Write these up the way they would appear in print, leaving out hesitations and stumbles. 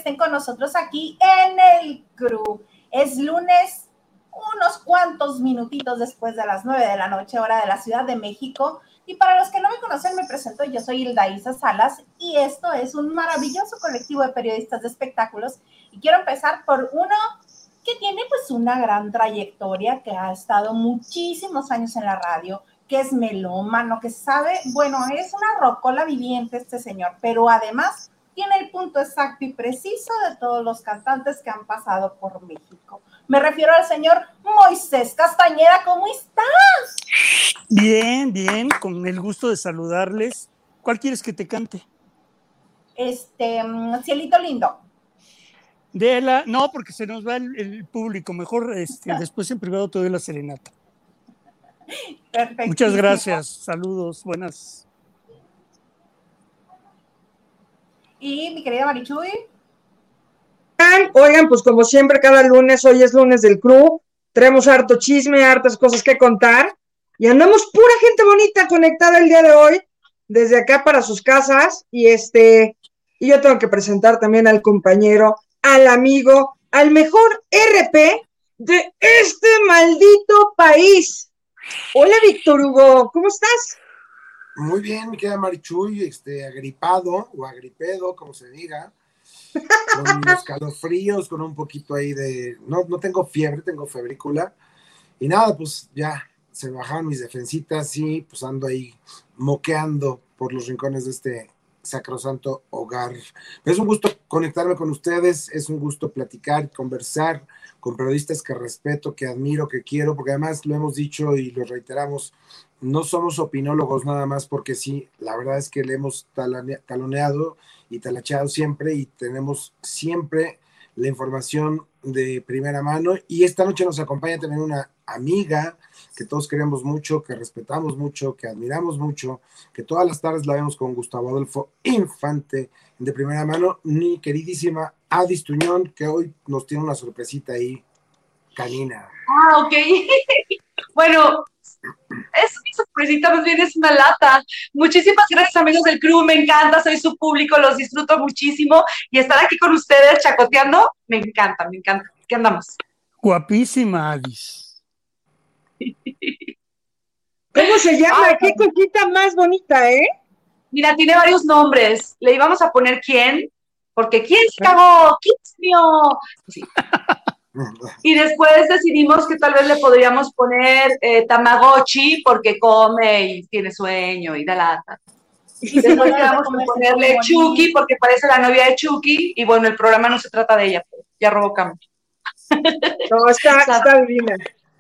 estén con nosotros aquí en el CRU. Es lunes, unos cuantos minutitos después de las 9 de la noche, hora de la Ciudad de México. Y para los que no me conocen, me presento, yo soy Hilda Isa Salas y esto es un maravilloso colectivo de periodistas de espectáculos. Y quiero empezar por uno que tiene pues una gran trayectoria, que ha estado muchísimos años en la radio, que es melómano, que sabe, bueno, es una rocola viviente este señor, pero además tiene el punto exacto y preciso de todos los cantantes que han pasado por México. Me refiero al señor Moisés Castañeda. ¿Cómo estás? Bien, bien, con el gusto de saludarles. ¿Cuál quieres que te cante? Cielito Lindo. No, porque se nos va el público. Mejor después en privado te doy la serenata. Perfecto. Muchas gracias, saludos, buenas. Y mi querida Marichuy. Oigan, pues como siempre, cada lunes, hoy es lunes del CRU, traemos harto chisme, hartas cosas que contar, y andamos pura gente bonita conectada el día de hoy, desde acá para sus casas, y yo tengo que presentar también al compañero, al amigo, al mejor RP de este maldito país. Hola, Víctor Hugo, ¿cómo estás? Muy bien, mi querida Marichuy, agripado o agripedo, como se diga, con los calofríos, con un poquito ahí de... No tengo fiebre, tengo febrícula, y nada, pues ya se bajaron mis defensitas y pues ando ahí moqueando por los rincones de este sacrosanto hogar. Es un gusto conectarme con ustedes, es un gusto platicar, conversar con periodistas que respeto, que admiro, que quiero, porque además lo hemos dicho y lo reiteramos, no somos opinólogos nada más porque sí, la verdad es que le hemos taloneado y talacheado siempre y tenemos siempre la información de primera mano, y esta noche nos acompaña también una amiga que todos queremos mucho, que respetamos mucho, que admiramos mucho, que todas las tardes la vemos con Gustavo Adolfo Infante de primera mano, mi queridísima Adis Tuñón, que hoy nos tiene una sorpresita ahí, canina. Ok. Bueno, es mi sorpresita, más bien es una lata. Muchísimas gracias, amigos del CRU, me encanta, soy su público, los disfruto muchísimo, y estar aquí con ustedes chacoteando, me encanta. ¿Qué andamos? Guapísima, Adis. ¿Cómo se llama? ¿Qué cosita más bonita, Mira, tiene varios nombres. Le íbamos a poner ¿quién? Porque ¿quién se cagó? ¿Quién se mío? Sí. Y después decidimos que tal vez le podríamos poner Tamagotchi porque come y tiene sueño y da lata. Y después quedamos con ponerle Chucky porque parece la novia de Chucky, y bueno, el programa no se trata de ella, pero ya revocamos. No, está divina.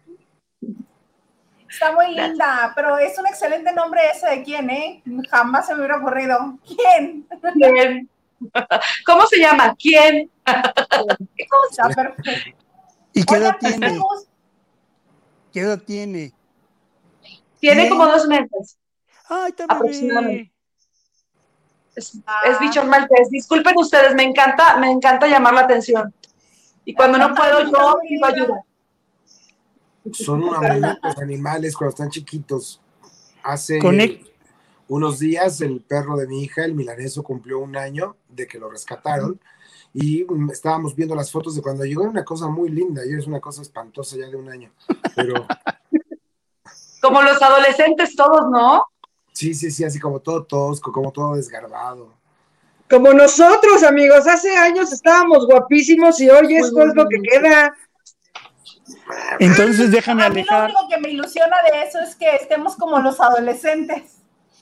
Está muy linda, pero es un excelente nombre ese de quién, Jamás se me hubiera ocurrido. ¿Quién? ¿Cómo se llama? ¿Quién? Está perfecto. ¿Y qué edad tiene? ¿Qué edad tiene? Tiene como 2 meses. ¡Ay, está bebé! Es bichón maltés. Disculpen ustedes, me encanta llamar la atención. Y cuando no puedo, yo pido ayuda. Son una manera los animales cuando están chiquitos. Hace unos días el perro de mi hija, el milaneso, cumplió 1 año de que lo rescataron, y estábamos viendo las fotos de cuando llegó. Una cosa muy linda, y es una cosa espantosa ya de 1 año, pero... Como los adolescentes todos, ¿no? Sí, así como todo tosco, como todo desgarbado. Como nosotros, amigos, hace años estábamos guapísimos y hoy esto es lo que queda. Entonces déjame alejar. Lo único que me ilusiona de eso es que estemos como los adolescentes.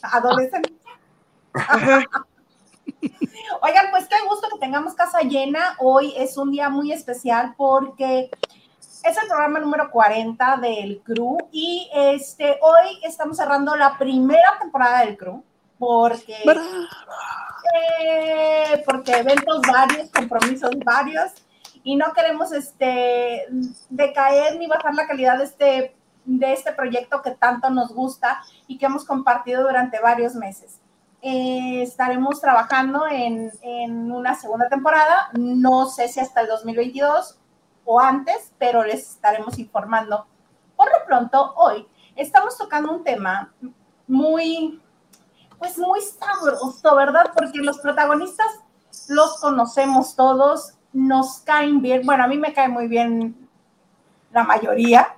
Oigan, pues qué gusto que tengamos casa llena. Hoy es un día muy especial porque es el programa número 40 del CRU, y hoy estamos cerrando la primera temporada del CRU porque eventos varios, compromisos varios, y no queremos decaer ni bajar la calidad de este proyecto que tanto nos gusta y que hemos compartido durante varios meses. Estaremos trabajando en una segunda temporada, no sé si hasta el 2022 o antes, pero les estaremos informando. Por lo pronto, hoy estamos tocando un tema muy sabroso, ¿verdad? Porque los protagonistas los conocemos todos, nos caen bien, bueno, a mí me cae muy bien la mayoría.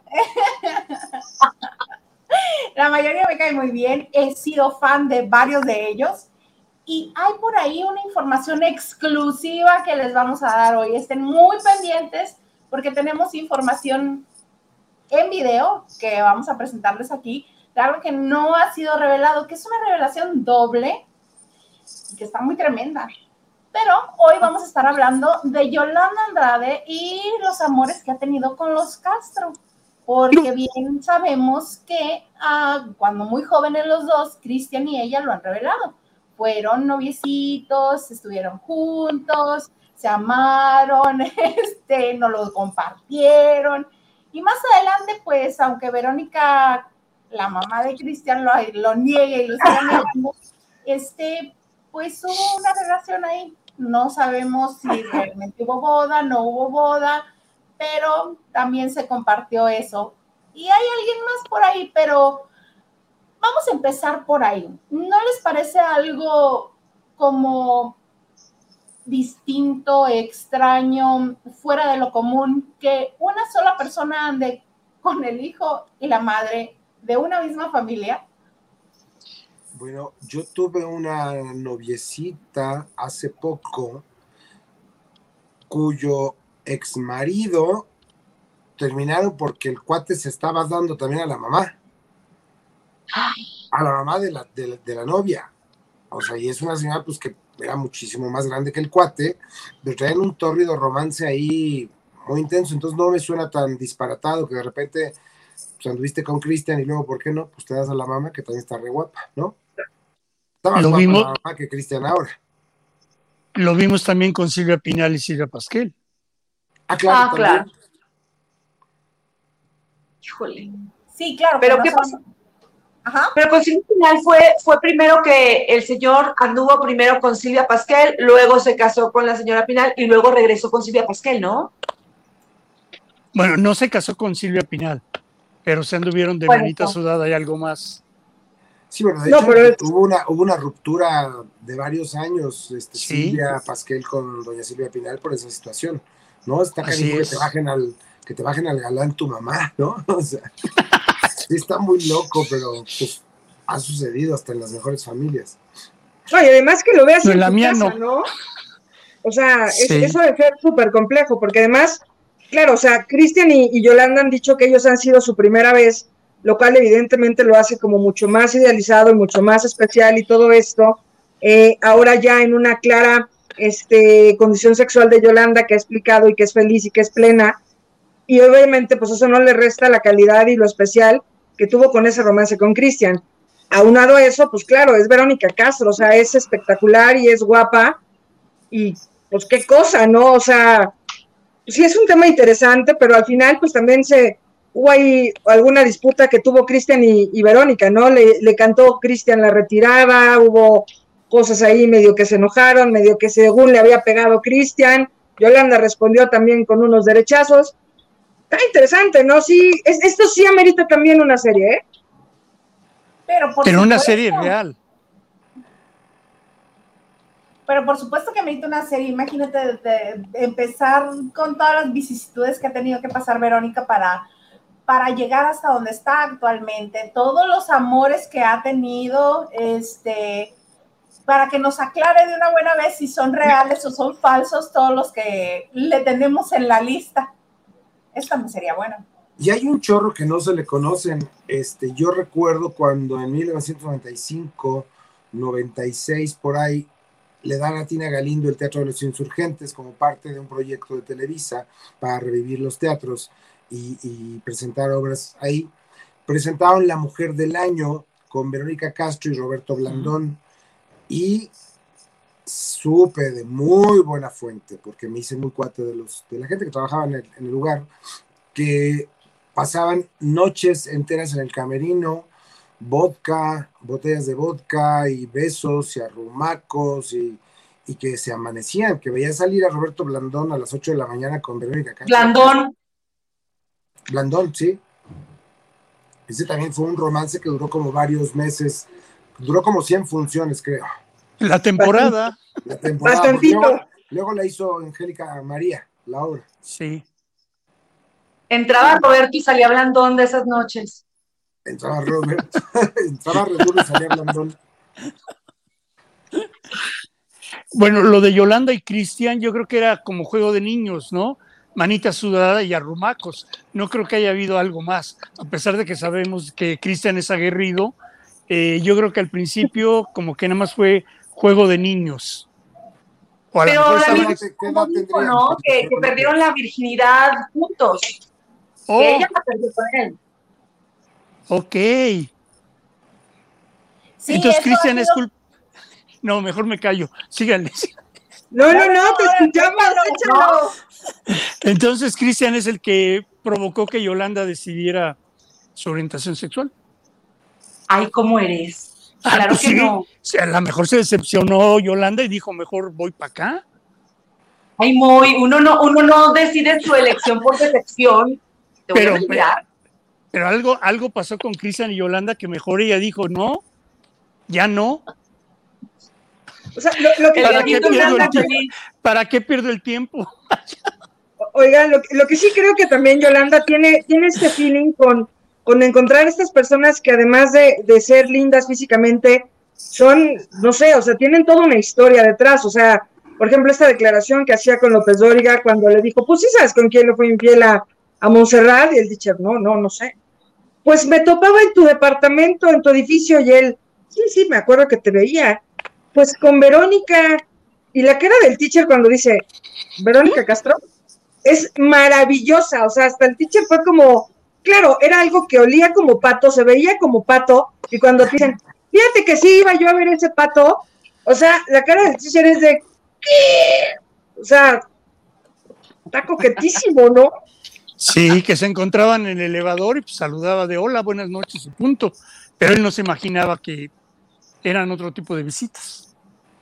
La mayoría me cae muy bien, he sido fan de varios de ellos y hay por ahí una información exclusiva que les vamos a dar hoy. Estén muy pendientes porque tenemos información en video que vamos a presentarles aquí, de algo que no ha sido revelado, que es una revelación doble y que está muy tremenda. Pero hoy vamos a estar hablando de Yolanda Andrade y los amores que ha tenido con los Castro, porque bien sabemos que cuando muy jóvenes los dos, Cristian y ella lo han revelado. Fueron noviecitos, estuvieron juntos, se amaron, no lo compartieron. Y más adelante, pues, aunque Verónica, la mamá de Cristian, lo niegue y lo siga negando, pues hubo una relación ahí. No sabemos si realmente hubo boda, no hubo boda, pero también se compartió eso. Y hay alguien más por ahí, pero vamos a empezar por ahí. ¿No les parece algo como distinto, extraño, fuera de lo común, que una sola persona ande con el hijo y la madre de una misma familia? Bueno, yo tuve una noviecita hace poco cuyo exmarido terminaron porque el cuate se estaba dando también a la mamá de la novia. O sea, y es una señora pues que era muchísimo más grande que el cuate, pero traían un tórrido romance ahí muy intenso, entonces no me suena tan disparatado que de repente pues, anduviste con Cristian y luego, ¿por qué no? Pues te das a la mamá que también está re guapa, ¿no? Está más guapa la mamá que Cristian ahora. Lo vimos también con Silvia Pinal y Silvia Pasquel. Claro. Claro. Híjole. Sí, claro. Pero ¿qué pasó? Ajá. Pero con Silvia Pinal fue primero que el señor anduvo primero con Silvia Pasquel, luego se casó con la señora Pinal y luego regresó con Silvia Pasquel, ¿no? Bueno, no se casó con Silvia Pinal, pero se anduvieron de manita sudada y algo más. Sí, bueno, de hecho, hubo una ruptura de varios años, ¿Sí? Silvia Pasquel con doña Silvia Pinal por esa situación, ¿no? Está cariño que te bajen al galán tu mamá, ¿no? O sea, sí está muy loco, pero pues ha sucedido hasta en las mejores familias. No, y además que lo veas en la tu mía casa, ¿no? O sea, sí. Eso debe ser súper complejo, porque además, claro, o sea, Cristian y Yolanda han dicho que ellos han sido su primera vez, lo cual evidentemente lo hace como mucho más idealizado y mucho más especial y todo esto. Ahora ya en una clara condición sexual de Yolanda que ha explicado y que es feliz y que es plena, y obviamente pues eso no le resta la calidad y lo especial que tuvo con ese romance con Cristian. Aunado a eso, pues claro, es Verónica Castro, o sea, es espectacular y es guapa, y pues qué cosa, ¿no? O sea, sí es un tema interesante, pero al final pues también hubo ahí alguna disputa que tuvo Cristian y Verónica, ¿no? Le cantó Cristian la retirada, hubo cosas ahí medio que se enojaron, medio que según le había pegado Cristian, Yolanda respondió también con unos derechazos. Está interesante, ¿no? Sí, esto sí amerita también una serie, ¿eh? Pero una serie real. Pero por supuesto que amerita una serie. Imagínate de empezar con todas las vicisitudes que ha tenido que pasar Verónica para llegar hasta donde está actualmente, todos los amores que ha tenido, para que nos aclare de una buena vez si son reales o son falsos todos los que le tenemos en la lista. Esto también sería bueno. Y hay un chorro que no se le conocen. Yo recuerdo cuando en 1995, 96, por ahí, le dan a Tina Galindo el Teatro de los Insurgentes como parte de un proyecto de Televisa para revivir los teatros y presentar obras ahí. Presentaron La Mujer del Año con Verónica Castro y Roberto Blandón. Y supe de muy buena fuente, porque me hice muy cuate de la gente que trabajaba en el lugar, que pasaban noches enteras en el camerino, vodka, botellas de vodka y besos y arrumacos y que se amanecían, que veía salir a Roberto Blandón a las 8 de la mañana con Verónica Castro. Blandón, sí. Ese también fue un romance que duró como varios meses, duró como 100 funciones, creo. La temporada. La temporada. Bastantito. Luego la hizo Angélica María, la obra. Sí. Entraba Roberto y salía Blandón de esas noches. Entraba Robert, entraba Redul y salía Blandón. Bueno, lo de Yolanda y Cristian, yo creo que era como juego de niños, ¿no? Manita sudada y arrumacos. No creo que haya habido algo más, a pesar de que sabemos que Cristian es aguerrido. Yo creo que al principio como que nada más fue juego de niños. O a lo Pero mejor la estaban- misma ¿Qué edad dijo, tendrían? ¿no? Que perdieron la virginidad juntos. Oh, Que ella la perdió con él. ok. Sí, Entonces eso Cristian ha es sido- culpa. No, mejor me callo. Síganle. No, te ahora, escuchamos, échalo. Entonces Cristian es el que provocó que Yolanda decidiera su orientación sexual. Ay, ¿cómo eres? Claro Pues que sí. no. O sea, a lo mejor se decepcionó Yolanda y dijo, mejor voy para acá. Ay, uno no decide su elección por decepción. Te voy a Pero, mentir. pero algo pasó con Cristian y Yolanda que mejor ella dijo, no, ya no. O sea, lo que El ¿Para sí qué gatito pierdo anda el tiempo? feliz. ¿Para qué pierdo el tiempo? Oigan, lo que sí creo que también Yolanda tiene este feeling con encontrar estas personas que además de ser lindas físicamente, son, no sé, o sea, tienen toda una historia detrás. O sea, por ejemplo, esta declaración que hacía con López Dóriga cuando le dijo, pues sí sabes con quién le fue infiel a Montserrat, y él dice, no sé. Pues me topaba en tu departamento, en tu edificio, y él, sí, me acuerdo que te veía. Pues con Verónica, y la cara del teacher cuando dice, Verónica Castro, es maravillosa. O sea, hasta el teacher fue como, claro, era algo que olía como pato, se veía como pato, y cuando te dicen, fíjate que sí iba yo a ver ese pato, o sea, la cara del teacher es de, ¿qué? O sea, está coquetísimo, ¿no? Sí, que se encontraban en el elevador y pues saludaba de hola, buenas noches y punto. Pero él no se imaginaba que eran otro tipo de visitas.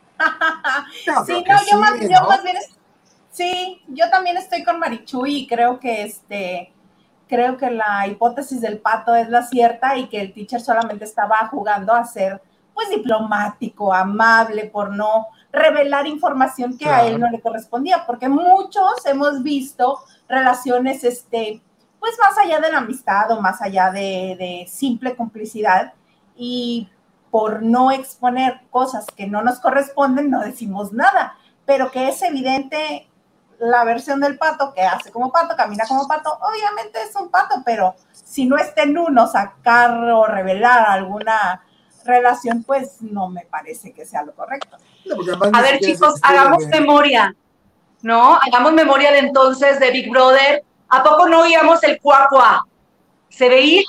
Sí, no, yo más bien sí, yo también estoy con Marichuy y creo que la hipótesis del pato es la cierta y que el teacher solamente estaba jugando a ser pues diplomático, amable, por no revelar información que a él no le correspondía, porque muchos hemos visto relaciones pues más allá de la amistad o más allá de simple complicidad, y por no exponer cosas que no nos corresponden no decimos nada, pero que es evidente la versión del pato, que hace como pato, camina como pato, obviamente es un pato, pero si no está en uno sacar o revelar alguna relación, pues no me parece que sea lo correcto. A ver, chicos, hagamos memoria, ¿no? Hagamos memoria de entonces de Big Brother. ¿A poco no oíamos el cuacua? ¿Se veía?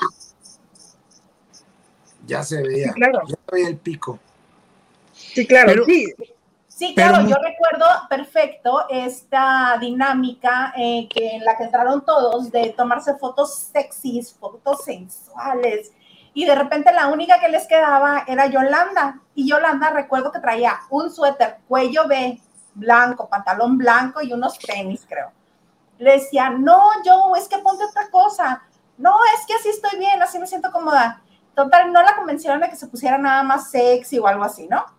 Ya se veía, Sí, claro. ya se veía el pico. Sí, claro, Pero, sí. Sí, claro, yo recuerdo perfecto esta dinámica que en la que entraron todos de tomarse fotos sexys, fotos sensuales, y de repente la única que les quedaba era Yolanda, y Yolanda recuerdo que traía un suéter cuello B blanco, pantalón blanco y unos tenis, creo. Le decía, no, yo, es que ponte otra cosa, no, es que así estoy bien, así me siento cómoda. Total, no la convencieron de que se pusiera nada más sexy o algo así, ¿no?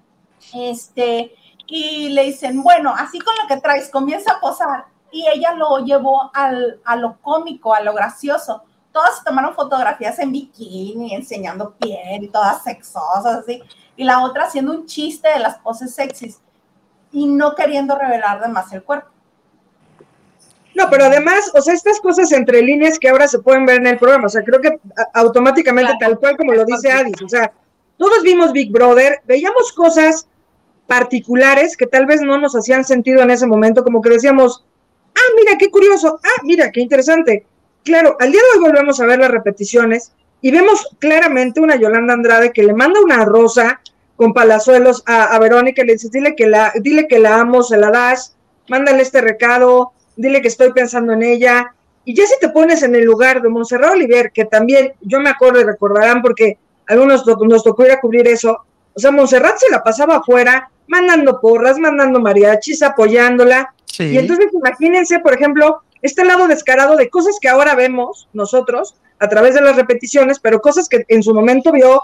Y le dicen, bueno, así con lo que traes, comienza a posar, y ella lo llevó a lo cómico, a lo gracioso. Todas se tomaron fotografías en bikini, enseñando piel, todas sexosas, así, y la otra haciendo un chiste de las poses sexys, y no queriendo revelar de más el cuerpo. No, pero además, o sea, estas cosas entre líneas que ahora se pueden ver en el programa, o sea, creo que automáticamente, claro, tal cual como lo dice Adis, o sea, todos vimos Big Brother, veíamos cosas particulares que tal vez no nos hacían sentido en ese momento, como que decíamos, mira, qué curioso, mira, qué interesante. Claro, al día de hoy volvemos a ver las repeticiones y vemos claramente una Yolanda Andrade que le manda una rosa con palazuelos a Verónica y le dice, dile que la amo, se la das, mándale este recado, dile que estoy pensando en ella. Y ya si te pones en el lugar de Montserrat Oliver, que también yo me acuerdo y recordarán porque a algunos nos tocó ir a cubrir eso, o sea, Montserrat se la pasaba afuera, mandando porras, mandando mariachis, apoyándola. Sí. Y entonces imagínense, por ejemplo, este lado descarado de cosas que ahora vemos nosotros a través de las repeticiones, pero cosas que en su momento vio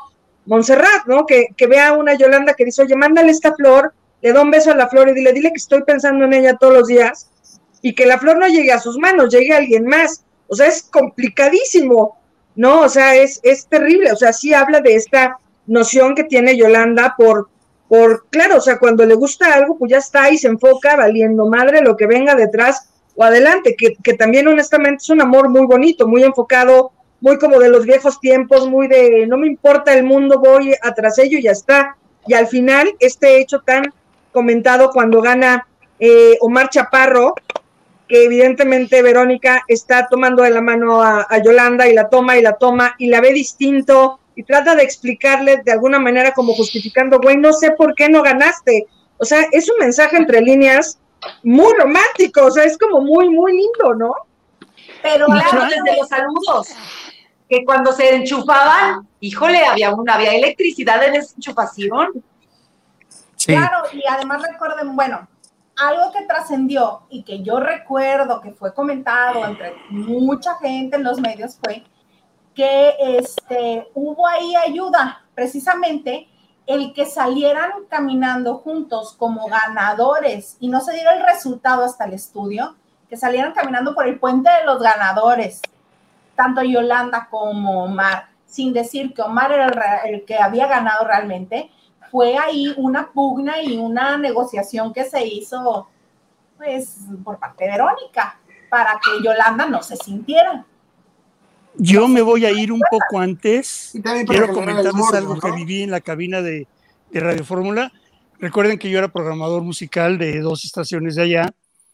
Montserrat, ¿no? Que ve a una Yolanda que dice, oye, mándale esta flor, le da un beso a la flor y dile que estoy pensando en ella todos los días, y que la flor no llegue a sus manos, llegue a alguien más. O sea, es complicadísimo, ¿no? O sea, es terrible. O sea, sí habla de esta noción que tiene Yolanda claro, o sea, cuando le gusta algo, pues ya está y se enfoca valiendo madre lo que venga detrás o adelante, que también honestamente es un amor muy bonito, muy enfocado, muy como de los viejos tiempos, muy de no me importa el mundo, voy atrás ello y ya está. Y al final, este hecho tan comentado cuando gana Omar Chaparro, que evidentemente Verónica está tomando de la mano a Yolanda y la toma y la ve distinto y trata de explicarle de alguna manera como justificando, güey, no sé por qué no ganaste. O sea, es un mensaje entre líneas muy romántico, o sea, es como muy, muy lindo, ¿no? Pero claro, desde los saludos, que cuando se enchufaban, híjole, había electricidad en esa enchufación. Sí. Claro, y además recuerden, bueno, algo que trascendió y que yo recuerdo que fue comentado entre mucha gente en los medios fue que hubo ahí ayuda, precisamente el que salieran caminando juntos como ganadores y no se diera el resultado hasta el estudio, que salieran caminando por el puente de los ganadores, tanto Yolanda como Omar, sin decir que Omar era el que había ganado realmente. Fue ahí una pugna y una negociación que se hizo, pues, por parte de Verónica, para que Yolanda no se sintiera. Yo me voy a ir un poco antes. Quiero comentarles algo que viví en la cabina de Radio Fórmula. Recuerden que yo era programador musical de 2 estaciones de allá.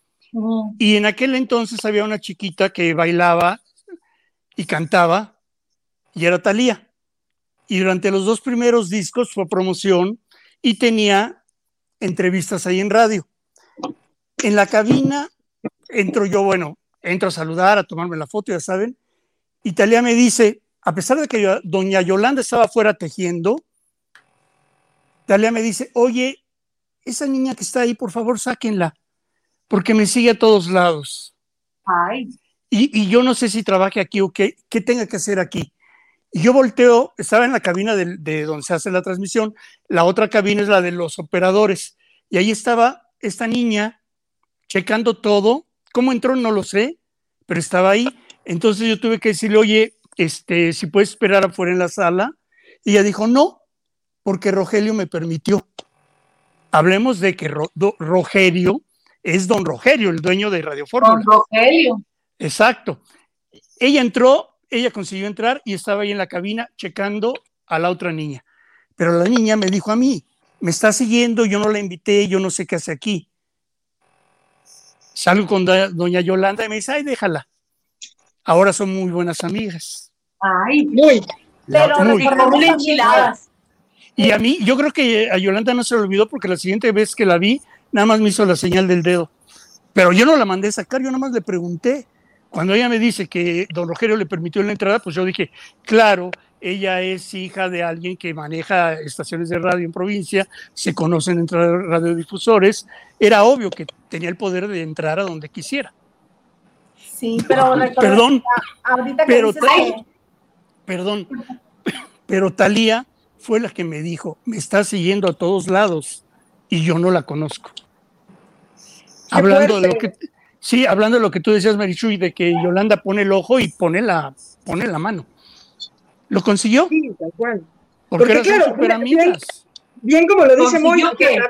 Y en aquel entonces había una chiquita que bailaba y cantaba, y era Thalía. Y durante los 2 primeros discos fue promoción y tenía entrevistas ahí en radio. En la cabina entro a saludar, a tomarme la foto, ya saben, y Thalía me dice, a pesar de que doña Yolanda estaba afuera tejiendo, Thalía me dice, oye, esa niña que está ahí, por favor, sáquenla, porque me sigue a todos lados. Ay. Y yo no sé si trabaje aquí o qué tenga que hacer aquí. Y yo volteo, estaba en la cabina de donde se hace la transmisión, la otra cabina es la de los operadores, y ahí estaba esta niña checando todo. ¿Cómo entró? No lo sé, pero estaba ahí. Entonces yo tuve que decirle, oye, si puedes esperar afuera en la sala. Y ella dijo, no, porque Rogelio me permitió. Hablemos de que Rogelio es don Rogelio, el dueño de Radio Fórmula. Don Rogelio. Exacto. Ella consiguió entrar y estaba ahí en la cabina checando a la otra niña. Pero la niña me dijo a mí, me está siguiendo, yo no la invité, yo no sé qué hace aquí. Salgo con doña Yolanda y me dice, ay, déjala. Ahora son muy buenas amigas. Ay, muy. Pero muy enchiladas. Y a mí, yo creo que a Yolanda no se le olvidó porque la siguiente vez que la vi, nada más me hizo la señal del dedo. Pero yo no la mandé sacar, yo nada más le pregunté. Cuando ella me dice que don Rogelio le permitió la entrada, pues yo dije, claro, ella es hija de alguien que maneja estaciones de radio en provincia, se conocen entre radiodifusores, era obvio que tenía el poder de entrar a donde quisiera. Sí, pero perdón, ahorita que pero Thalía fue la que me dijo, me está siguiendo a todos lados y yo no la conozco. Hablando de lo que tú decías, Marichuy, de que Yolanda pone el ojo y pone la mano. ¿Lo consiguió? Sí, tal cual. Porque eran claro, súper amigas. Bien como lo dice Moy.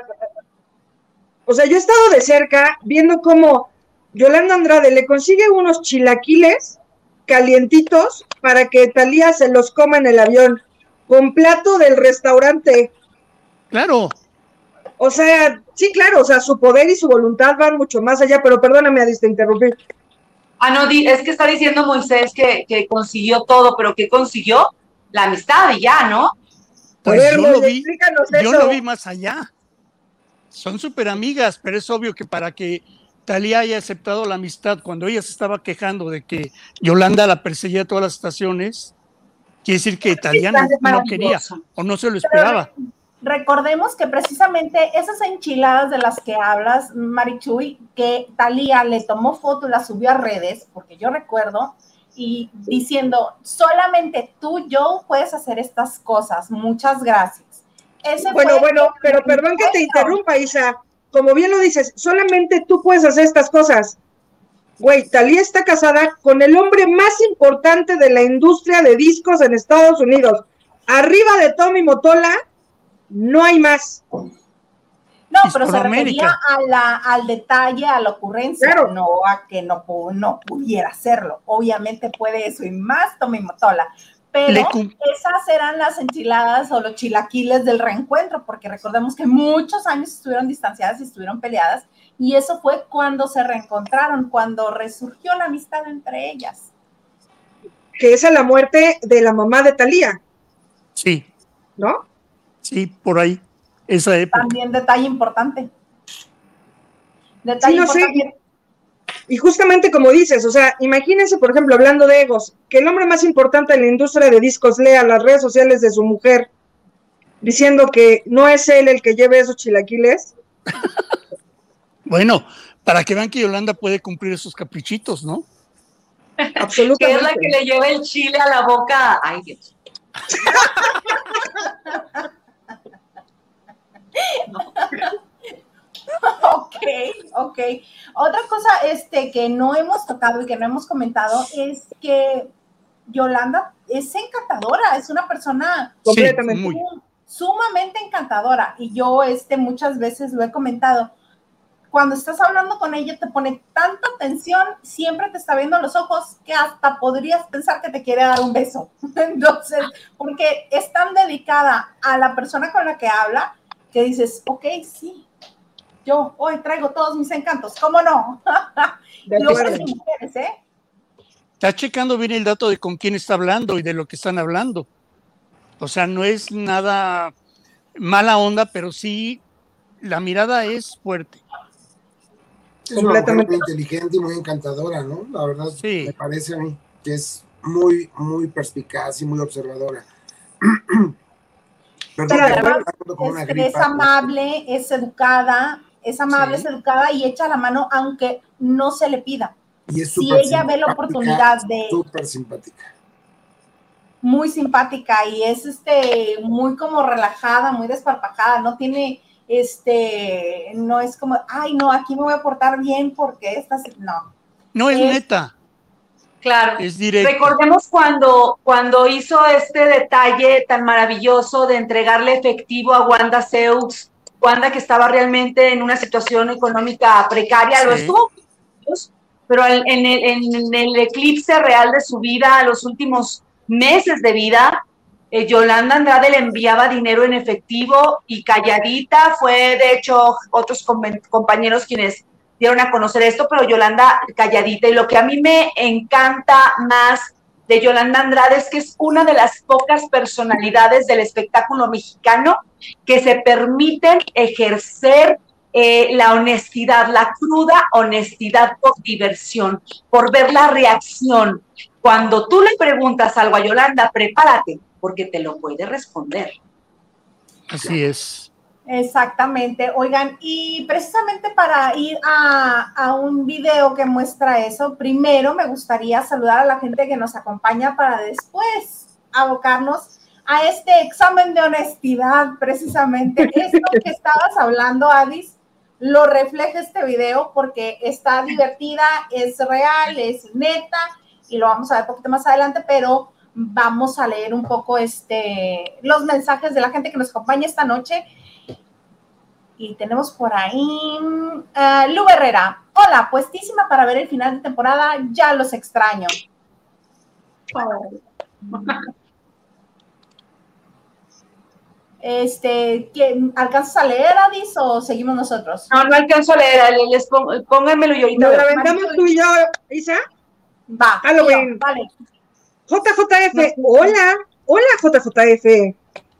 O sea, yo he estado de cerca viendo cómo Yolanda Andrade le consigue unos chilaquiles calientitos para que Thalía se los coma en el avión, con plato del restaurante. Claro. O sea, sí, claro, o sea, su poder y su voluntad van mucho más allá, pero perdóname, Adis, te interrumpí. No, es que está diciendo Moisés que consiguió todo, pero ¿qué consiguió? La amistad y ya, ¿no? Pues yo lo vi más allá. Son súper amigas, pero es obvio que para que Thalía haya aceptado la amistad cuando ella se estaba quejando de que Yolanda la perseguía a todas las estaciones, quiere decir que Thalía no quería o no se lo esperaba. Recordemos que precisamente esas enchiladas de las que hablas, Marichuy, que Thalía le tomó foto y la subió a redes, porque yo recuerdo y diciendo, solamente tú, Joe, puedes hacer estas cosas, muchas gracias. Bueno, pero perdón que te interrumpa, Isa, como bien lo dices, solamente tú puedes hacer estas cosas. Güey, Thalía está casada con el hombre más importante de la industria de discos en Estados Unidos. Arriba de Tommy Mottola, no hay más. No, pero se refería al detalle, a la ocurrencia, claro. No a que no pudiera hacerlo. Obviamente puede eso y más Tommy Mottola, pero esas eran las enchiladas o los chilaquiles del reencuentro, porque recordemos que muchos años estuvieron distanciadas y estuvieron peleadas, y eso fue cuando se reencontraron, cuando resurgió la amistad entre ellas. Que es a la muerte de la mamá de Thalía. Sí. ¿No? Sí, por ahí. Esa época. También detalle importante. Sí, no sé. Y justamente como dices, o sea, imagínense, por ejemplo, hablando de egos, que el hombre más importante en la industria de discos lea las redes sociales de su mujer diciendo que no es él el que lleve esos chilaquiles. Bueno, para que vean que Yolanda puede cumplir esos caprichitos, ¿no? Absolutamente. Que es la que le lleva el chile a la boca. Ay, Dios. Ok. Otra cosa que no hemos tocado y que no hemos comentado es que Yolanda es encantadora, es una persona completamente sumamente encantadora, y yo muchas veces lo he comentado. Cuando estás hablando con ella te pone tanta atención, siempre te está viendo a los ojos que hasta podrías pensar que te quiere dar un beso. Entonces, porque es tan dedicada a la persona con la que habla que dices, ok, sí, yo hoy traigo todos mis encantos, ¿cómo no? Y hombres y mujeres, Está checando bien el dato de con quién está hablando y de lo que están hablando. O sea, no es nada mala onda, pero sí la mirada es fuerte. Es una mujer muy inteligente y muy encantadora, ¿no? La verdad, sí. Me parece a mí que es muy, muy perspicaz y muy observadora. Pero además es amable, es educada, es educada y echa la mano aunque no se le pida. Y es si ella ve la oportunidad de... Súper simpática. Muy simpática y es muy como relajada, muy desparpajada, no tiene... no es como, ay, no, aquí me voy a portar bien porque no es neta. Claro. Es directo. Recordemos cuando hizo este detalle tan maravilloso de entregarle efectivo a Wanda Seux, Wanda que estaba realmente en una situación económica precaria, lo estuvo, pero en el eclipse real de su vida, los últimos meses de vida, Yolanda Andrade le enviaba dinero en efectivo y calladita, fue de hecho otros compañeros quienes dieron a conocer esto, pero Yolanda calladita. Y lo que a mí me encanta más de Yolanda Andrade es que es una de las pocas personalidades del espectáculo mexicano que se permiten ejercer la honestidad, la cruda honestidad por diversión, por ver la reacción. Cuando tú le preguntas algo a Yolanda, prepárate, porque te lo puede responder. Así es. Exactamente. Oigan, y precisamente para ir a un video que muestra eso, primero me gustaría saludar a la gente que nos acompaña para después abocarnos a este examen de honestidad, precisamente. Esto que estabas hablando, Adis, lo refleja este video porque está divertida, es real, es neta, y lo vamos a ver un poquito más adelante, pero vamos a leer un poco los mensajes de la gente que nos acompaña esta noche. Y tenemos por ahí Lu Herrera. Hola, puestísima para ver el final de temporada, ya los extraño. ¿Alcanzas a leer, Adis, o seguimos nosotros? No alcanzo a leer, pónganmelo y ahorita. ¿Nos la aventamos tú y yo, Isa? Va. Halloween. Vale. JJF, hola JJF.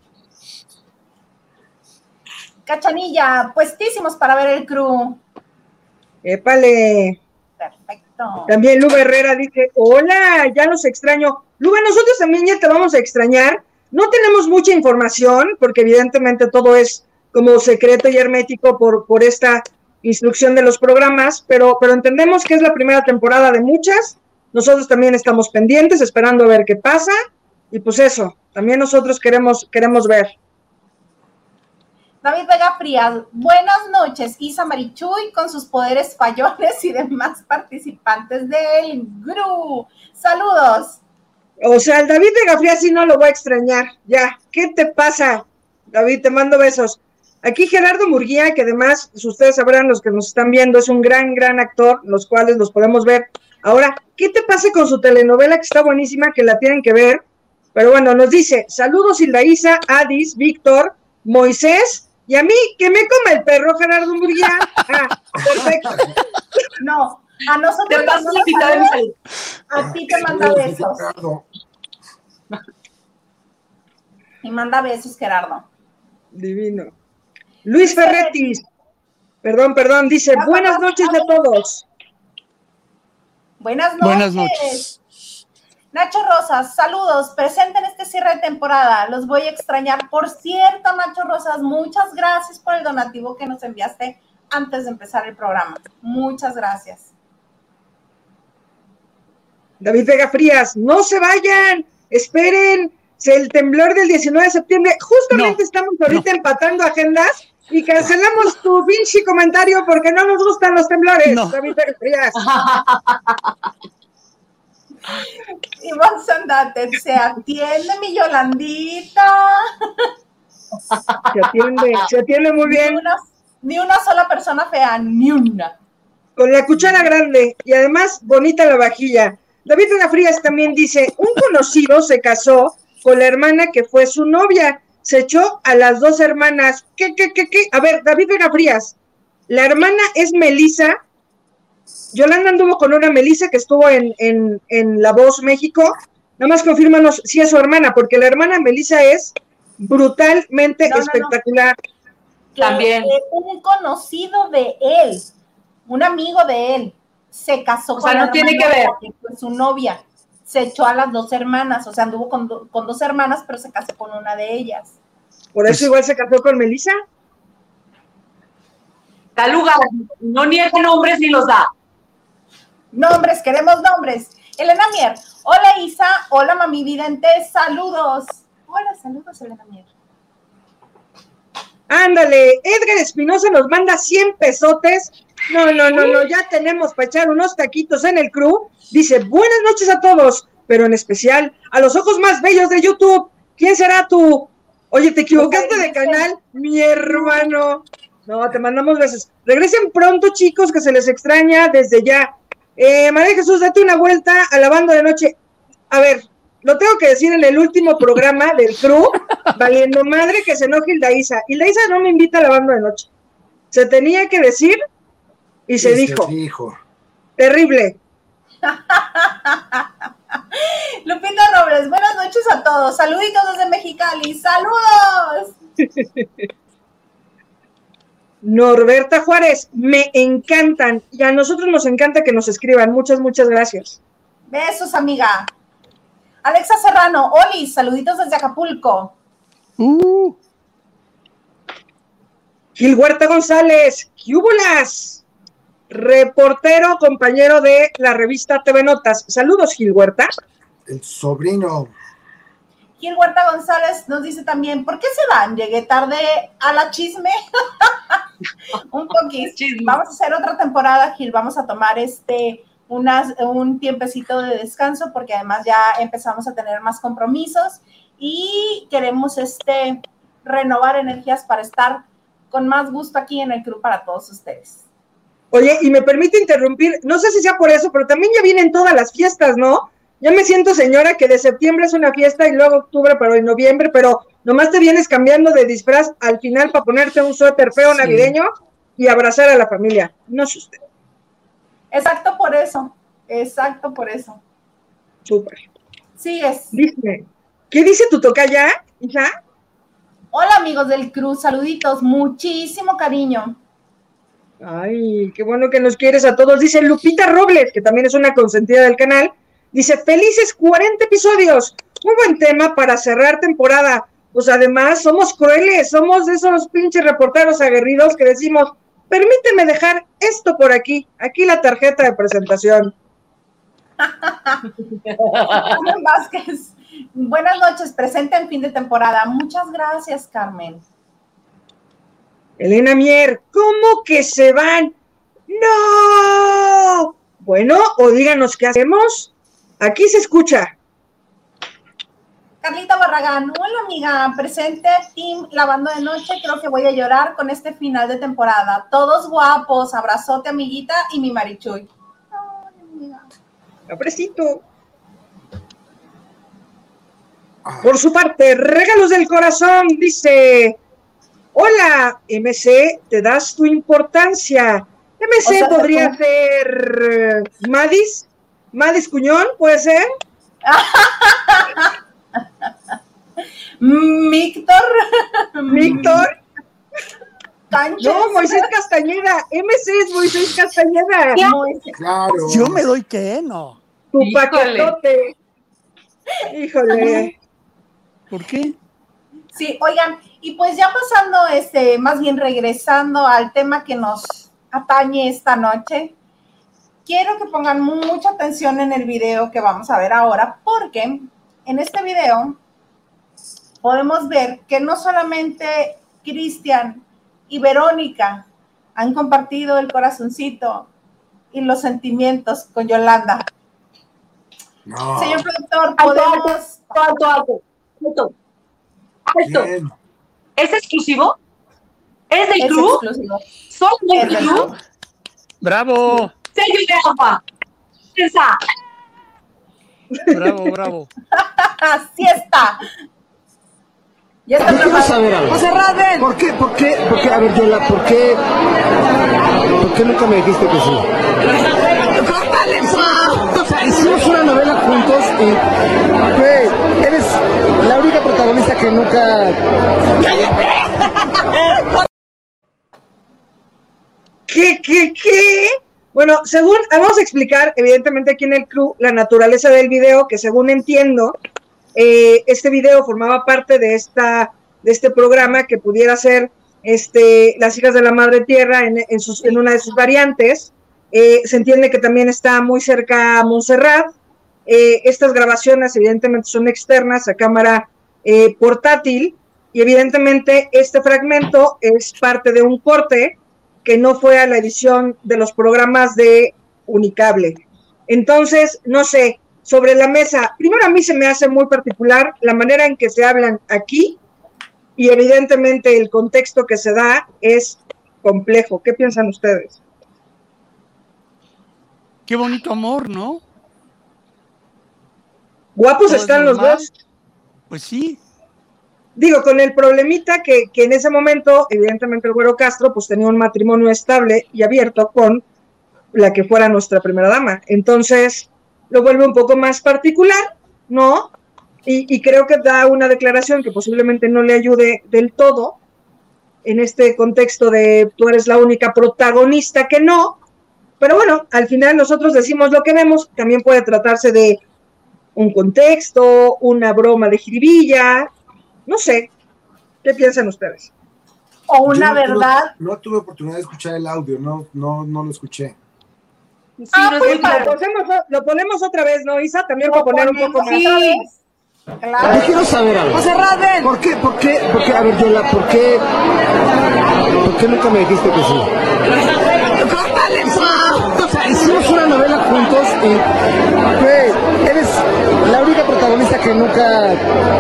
Cachanilla, puestísimos para ver el crew. Épale. Perfecto. También Luba Herrera dice, hola, ya los extraño. Luba, nosotros también ya te vamos a extrañar. No tenemos mucha información, porque evidentemente todo es como secreto y hermético por esta instrucción de los programas, pero entendemos que es la primera temporada de muchas, Nosotros también estamos pendientes, esperando a ver qué pasa, y pues eso, también nosotros queremos ver. David Vega Frías, buenas noches, Isa Marichuy con sus poderes fallones y demás participantes del GRU. Saludos. O sea, el David Vega Frías sí no lo voy a extrañar, ya, ¿qué te pasa, David? Te mando besos. Aquí Gerardo Murguía, que además, ustedes sabrán, los que nos están viendo, es un gran actor, los cuales los podemos ver. Ahora, ¿qué te pasa con su telenovela que está buenísima, que la tienen que ver? Pero bueno, nos dice, saludos Hilda Isa, Adis, Víctor, Moisés, y a mí, que me coma el perro, Gerardo Murguía. Ah, perfecto. No, a nosotros Te paso la mitad de mi salud. A ti te manda besos. Y manda besos, Gerardo. Divino. Luis Ferretis, perdón, dice, buenas noches a todos. Buenas noches. Buenas noches. Nacho Rosas, saludos, presente en este cierre de temporada, los voy a extrañar. Por cierto, Nacho Rosas, muchas gracias por el donativo que nos enviaste antes de empezar el programa. Muchas gracias. David Vega Frías, no se vayan, esperen, el temblor del 19 de septiembre, justamente estamos ahorita empatando agendas y cancelamos tu pinche comentario porque no nos gustan los temblores, David Vega Frías. Ivonne Sandate, se atiende mi Yolandita. Se atiende muy bien. Ni una sola persona fea, ni una. Con la cuchara grande y además bonita la vajilla. David Vega Frías también dice, un conocido se casó con la hermana que fue su novia, se echó a las dos hermanas. ¿Qué? A ver, David Vega Frías, la hermana es Melissa. Yolanda anduvo con una Melissa que estuvo en La Voz México. Nada más confírmanos si es su hermana, porque la hermana Melissa es brutalmente espectacular. No. También. Un conocido de él, un amigo de él, se casó con no tiene que ver. Fue su novia. Se echó a las dos hermanas, o sea, anduvo con dos hermanas, pero se casó con una de ellas. ¿Por eso igual se casó con Melissa? Taluga, no niega nombres ni los da. Nombres, queremos nombres. Elena Mier, hola Isa, hola mami vidente, saludos. Hola, saludos Elena Mier. Ándale, Edgar Espinosa nos manda 100 pesotes. No, ya tenemos para echar unos taquitos en el crew. Dice, buenas noches a todos, pero en especial a los ojos más bellos de YouTube. ¿Quién será tú? Oye, te equivocaste de canal, mi hermano. No, te mandamos besos. Regresen pronto, chicos, que se les extraña desde ya. María Jesús, date una vuelta a Lavando de Noche. A ver, lo tengo que decir en el último programa del crew, valiendo madre que se enoje Hilda Isa. Hilda Isa no me invita a Lavando de Noche. Se tenía que decir y se dijo. Terrible. Lupita Robles, buenas noches a todos. Saluditos desde Mexicali. ¡Saludos! Norberta Juárez, me encantan y a nosotros nos encanta que nos escriban. Muchas gracias. Besos, amiga. Alexa Serrano, Oli, saluditos desde Acapulco. Gil Huerta González, ¡yúbulas! Reportero, compañero de la revista TV Notas. Saludos, Gil Huerta. El sobrino. Gil Huerta González nos dice también, ¿por qué se van? Llegué tarde a la chisme. Un poquito. Vamos a hacer otra temporada, Gil. Vamos a tomar un tiempecito de descanso porque además ya empezamos a tener más compromisos y queremos renovar energías para estar con más gusto aquí en el crew para todos ustedes. Oye, y me permite interrumpir, no sé si sea por eso, pero también ya vienen todas las fiestas, ¿no? Ya me siento señora que de septiembre es una fiesta y luego octubre, pero en noviembre, pero nomás te vienes cambiando de disfraz al final para ponerte un suéter feo navideño y abrazar a la familia. No sé usted. Exacto por eso. Súper. Sigues. Dice, ¿qué dice tu tocaya, hija? Hola amigos del crew, saluditos, muchísimo cariño. Ay, qué bueno que nos quieres a todos. Dice Lupita Robles, que también es una consentida del canal. Dice, felices 40 episodios. Un buen tema para cerrar temporada. Pues además somos crueles, somos de esos pinches reporteros aguerridos que decimos, permíteme dejar esto por aquí la tarjeta de presentación. Carmen Vázquez, buenas noches, presente en fin de temporada. Muchas gracias, Carmen. Elena Mier, ¿cómo que se van? ¡No! Bueno, o díganos qué hacemos. Aquí se escucha. Carlita Barragán, hola amiga, presente Team Lavando de Noche, creo que voy a llorar con este final de temporada. Todos guapos, abrazote amiguita y mi Marichuy. Ay, amiga. Apresito. Por su parte, regalos del corazón, dice: hola, MC, te das tu importancia. MC, o sea, podría ser Madis Cuñón, ¿puede ser? Víctor. No, Moisés Castañeda. MC es Moisés Castañeda. Claro. Yo me doy que no. Tu paquetote. Híjole. ¿Por qué? Sí, oigan, y pues ya pasando, más bien regresando al tema que nos atañe esta noche, quiero que pongan mucha atención en el video que vamos a ver ahora, porque en este video podemos ver que no solamente Cristian y Verónica han compartido el corazoncito y los sentimientos con Yolanda. No. Señor productor, podemos... Alto. ¿Es exclusivo? ¿Es del club? Exclusivo. ¿Son del club? ¡Bravo! ¡Sello de agua! ¡Esa! Bravo. Así está. Ya está preparado. Saber algo. José Raven. ¿Por qué? A ver, Yola, ¿por qué nunca me dijiste que sí? ¡Córtale, o sea, hicimos una novela juntos y eres la única protagonista que nunca... ¿Qué? Bueno, vamos a explicar, evidentemente, aquí en el club, la naturaleza del video, que según entiendo, este video formaba parte de este programa que pudiera ser Las Hijas de la Madre Tierra en una de sus variantes. Se entiende que también está muy cerca a Montserrat. Estas grabaciones evidentemente son externas a cámara portátil y evidentemente este fragmento es parte de un corte que no fue a la edición de los programas de Unicable. Entonces, no sé, sobre la mesa, primero a mí se me hace muy particular la manera en que se hablan aquí y evidentemente el contexto que se da es complejo. ¿Qué piensan ustedes? Qué bonito amor, ¿no? Guapos están los dos. Pues sí. Digo, con el problemita que en ese momento, evidentemente el Güero Castro, pues tenía un matrimonio estable y abierto con la que fuera nuestra primera dama. Entonces, lo vuelve un poco más particular, ¿no? Y creo que da una declaración que posiblemente no le ayude del todo en este contexto de tú eres la única protagonista que no. Pero bueno, al final nosotros decimos lo que vemos, también puede tratarse de un contexto, una broma de jiribilla, no sé, ¿qué piensan ustedes? O una verdad. No tuve oportunidad de escuchar el audio, no lo escuché. Sí, pues lo ponemos otra vez, ¿no, Isa? También para poner un poco más. Sí. Claro. Yo quiero saber algo. José Raven. ¿Por qué? A ver, Yola, ¿por qué nunca me dijiste que sí? ¡Córtale, o sea, hicimos una novela juntos y eres la única protagonista que nunca...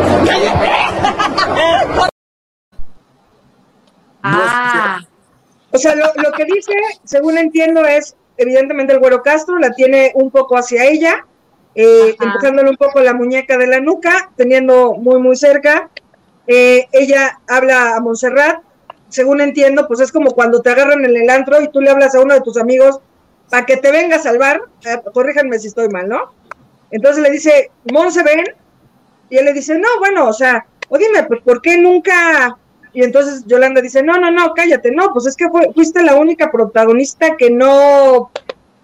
O sea, lo que dice, según entiendo, es evidentemente el Güero Castro la tiene un poco hacia ella, empujándole un poco la muñeca de la nuca, teniendo muy, muy cerca. Ella habla a Montserrat, según entiendo, pues es como cuando te agarran en el antro y tú le hablas a uno de tus amigos para que te venga a salvar, corríjanme si estoy mal, ¿no? Entonces le dice, Monse, ven, y él le dice, no, bueno, o sea, o dime, pues, ¿por qué nunca? Y entonces Yolanda dice, no, cállate, no, pues es que fuiste la única protagonista que no,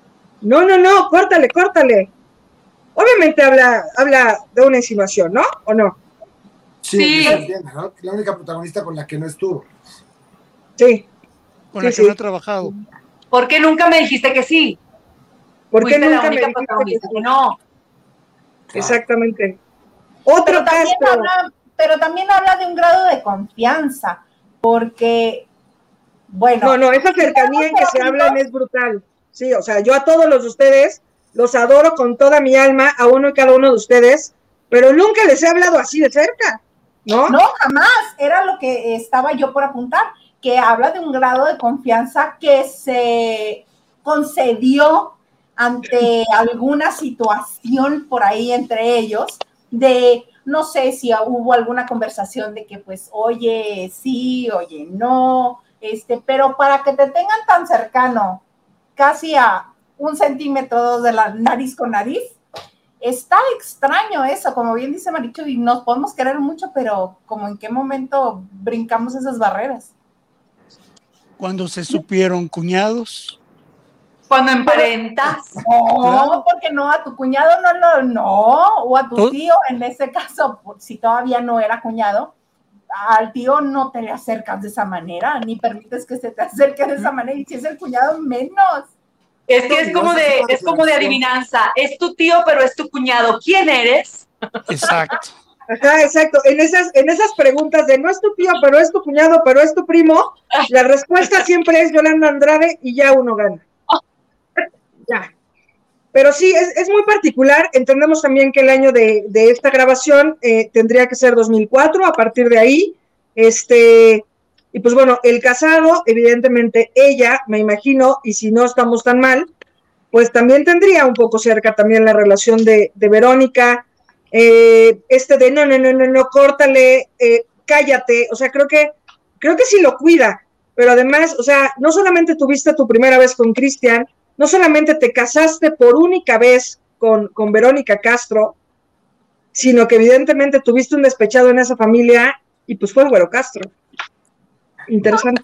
córtale. Obviamente habla de una insinuación, ¿no? ¿O no? Sí. Entiende, ¿no? La única protagonista con la que no estuvo. Sí. Con la que no he trabajado. ¿Por qué nunca me dijiste que sí? ¿Por qué Fuiste la nunca me única dijiste que protagonista sí? que no. Exactamente. Otro Pero también, Castro. pero también habla de un grado de confianza, porque, bueno, No, esa cercanía en que se hablan es brutal. Sí, o sea, yo a todos los de ustedes los adoro con toda mi alma, a uno y cada uno de ustedes, pero nunca les he hablado así de cerca, ¿no? no, jamás, era lo que estaba yo por apuntar, que habla de un grado de confianza que se concedió ante alguna situación por ahí entre ellos, de no sé si hubo alguna conversación de que pues, oye, sí, oye, no, pero para que te tengan tan cercano, casi a 1 centímetro de la nariz con nariz, está extraño eso, como bien dice Marichu, y nos podemos querer mucho, pero como en qué momento brincamos esas barreras. Cuando se supieron cuñados. Cuando emparentas. No, claro. Porque no, a tu cuñado no, o a tu tío, en ese caso, si todavía no era cuñado, al tío no te le acercas de esa manera, ni permites que se te acerque de esa manera, y si es el cuñado, menos. Es que es como de adivinanza. Es tu tío, pero es tu cuñado. ¿Quién eres? Exacto. Ajá, exacto. En esas preguntas de no es tu tío, pero es tu cuñado, pero es tu primo, la respuesta siempre es Yolanda Andrade y ya uno gana. Ya. Pero sí, es muy particular. Entendemos también que el año de esta grabación tendría que ser 2004, a partir de ahí. Y pues bueno, el casado, evidentemente ella, me imagino, y si no estamos tan mal, pues también tendría un poco cerca también la relación de Verónica, de no, córtale, cállate, o sea, creo que sí lo cuida, pero además, o sea, no solamente tuviste tu primera vez con Cristian, no solamente te casaste por única vez con Verónica Castro, sino que evidentemente tuviste un despechado en esa familia y pues fue el Güero Castro. Interesante.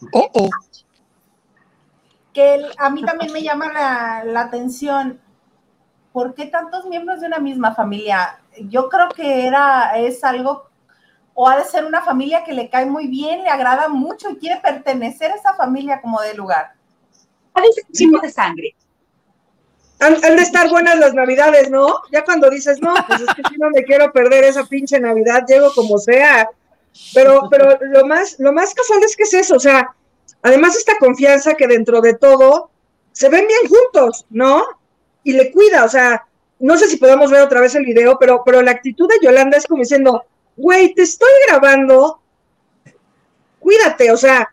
Que a mí también me llama la atención, ¿por qué tantos miembros de una misma familia? Yo creo que es algo, o ha de ser una familia que le cae muy bien, le agrada mucho y quiere pertenecer a esa familia como de lugar. Ha de ser un tipo de sangre. Han de estar buenas las navidades, ¿no? Ya cuando dices, no, pues es que si no me quiero perder esa pinche Navidad, llego como sea. Pero lo más casual es que es eso, o sea, además esta confianza que dentro de todo se ven bien juntos, ¿no? Y le cuida, o sea, no sé si podemos ver otra vez el video, pero la actitud de Yolanda es como diciendo, güey, te estoy grabando, cuídate, o sea,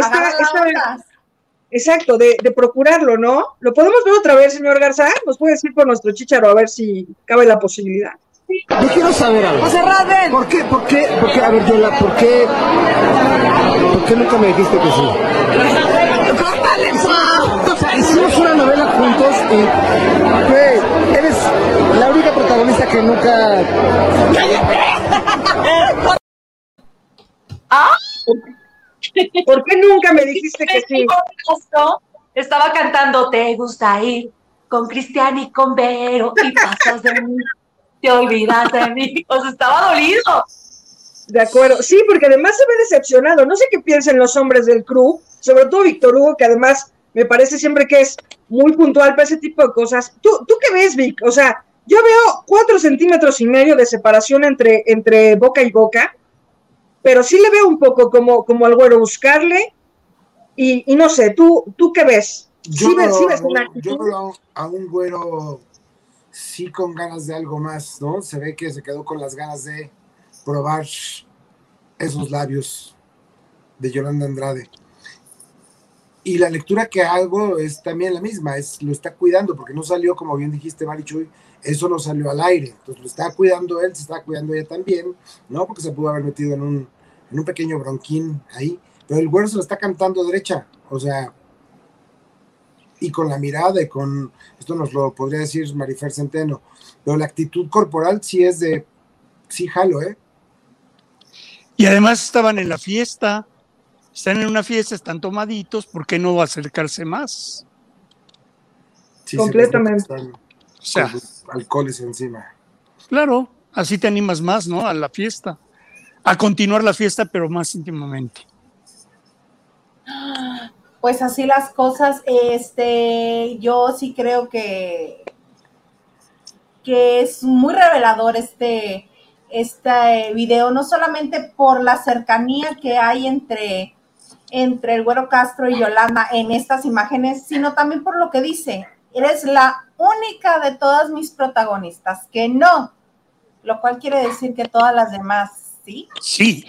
exacto, de procurarlo, ¿no? ¿Lo podemos ver otra vez, señor Garza? ¿Nos puede decir por nuestro chícharo a ver si cabe la posibilidad? Yo quiero saber algo. ¿Por qué? A ver, Yola, ¿por qué nunca me dijiste que sí? ¡Córtale, o sea, hicimos una novela juntos y, güey, eres la única protagonista que nunca... ¿Ah? ¿Por qué nunca me dijiste que sí? Estaba cantando Te gusta ir con Cristian y con Vero y pasas de mí, te olvidas de mí. O sea, estaba dolido. De acuerdo, sí, porque además se ve decepcionado. No sé qué piensan los hombres del crew, sobre todo Víctor Hugo, que además me parece siempre que es muy puntual para ese tipo de cosas. ¿Tú qué ves, Vic? O sea, yo veo 4,5 centímetros de separación entre boca y boca, pero sí le veo un poco como al Güero buscarle, y no sé, ¿tú qué ves? Yo veo a un Güero sí con ganas de algo más, ¿no? Se ve que se quedó con las ganas de probar esos labios de Yolanda Andrade. Y la lectura que hago es también la misma, lo está cuidando, porque no salió, como bien dijiste, Marichuy, eso no salió al aire. Entonces lo está cuidando él, se está cuidando ella también, ¿no? Porque se pudo haber metido en un pequeño bronquín ahí. Pero el Güero se lo está cantando derecha, o sea, y con la mirada y con, esto nos lo podría decir Marifer Centeno, pero la actitud corporal sí es de, sí jalo, ¿eh? Y además estaban en la fiesta, están en una fiesta, están tomaditos, ¿por qué no acercarse más? Sí, completamente. O sea, alcoholes encima. Claro, así te animas más, ¿no? A la fiesta, a continuar la fiesta, pero más íntimamente. pues así las cosas. Yo sí creo que es muy revelador este video, no solamente por la cercanía que hay entre el Güero Castro y Yolanda en estas imágenes, sino también por lo que dice: eres la única de todas mis protagonistas que no, lo cual quiere decir que todas las demás, ¿sí? Sí.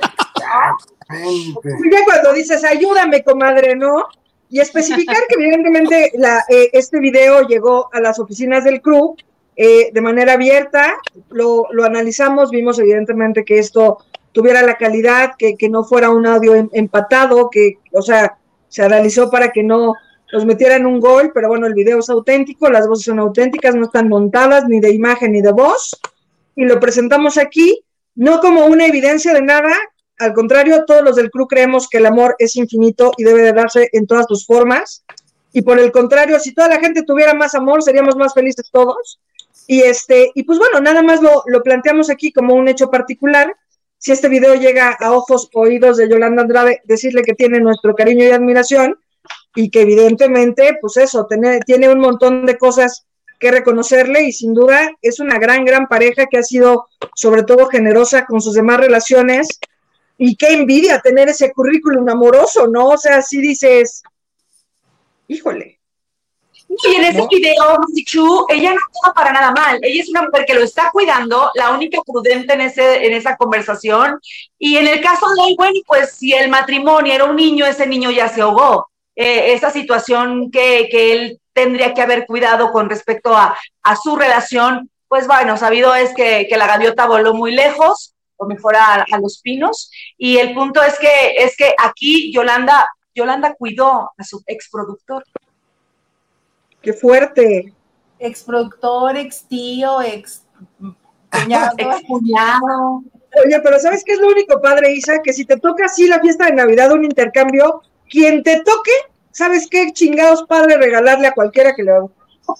Ya cuando dices, ayúdame, comadre, ¿no? Y especificar que evidentemente este video llegó a las oficinas del CRU de manera abierta, lo analizamos, vimos evidentemente que esto tuviera la calidad, que no fuera un audio empatado, o sea, se analizó para que no los metieran un gol, pero bueno, el video es auténtico, las voces son auténticas, no están montadas ni de imagen ni de voz, y lo presentamos aquí, no como una evidencia de nada. Al contrario, todos los del CRU creemos que el amor es infinito y debe de darse en todas sus formas. Y por el contrario, si toda la gente tuviera más amor, seríamos más felices todos. Y pues bueno, nada más lo planteamos aquí como un hecho particular. Si este video llega a ojos, oídos de Yolanda Andrade, decirle que tiene nuestro cariño y admiración y que evidentemente, pues eso, tiene un montón de cosas que reconocerle y sin duda es una gran pareja que ha sido sobre todo generosa con sus demás relaciones. Y qué envidia tener ese currículum amoroso, ¿no? O sea, si dices, híjole. Y en ese video, Marichu, ella no toma para nada mal. Ella es una mujer que lo está cuidando, la única prudente en esa conversación. Y en el caso de él, bueno, pues si el matrimonio era un niño, ese niño ya se ahogó. Esa situación que él tendría que haber cuidado con respecto a su relación, pues bueno, sabido es que la gaviota voló muy lejos, o mejor a Los Pinos, y el punto es que aquí Yolanda cuidó a su exproductor. ¡Qué fuerte! Exproductor, ex tío, ex cuñado. Oye, pero ¿sabes qué es lo único padre, Isa? Que si te toca así la fiesta de Navidad, un intercambio, quien te toque, ¿sabes qué chingados padre regalarle a cualquiera que le haga?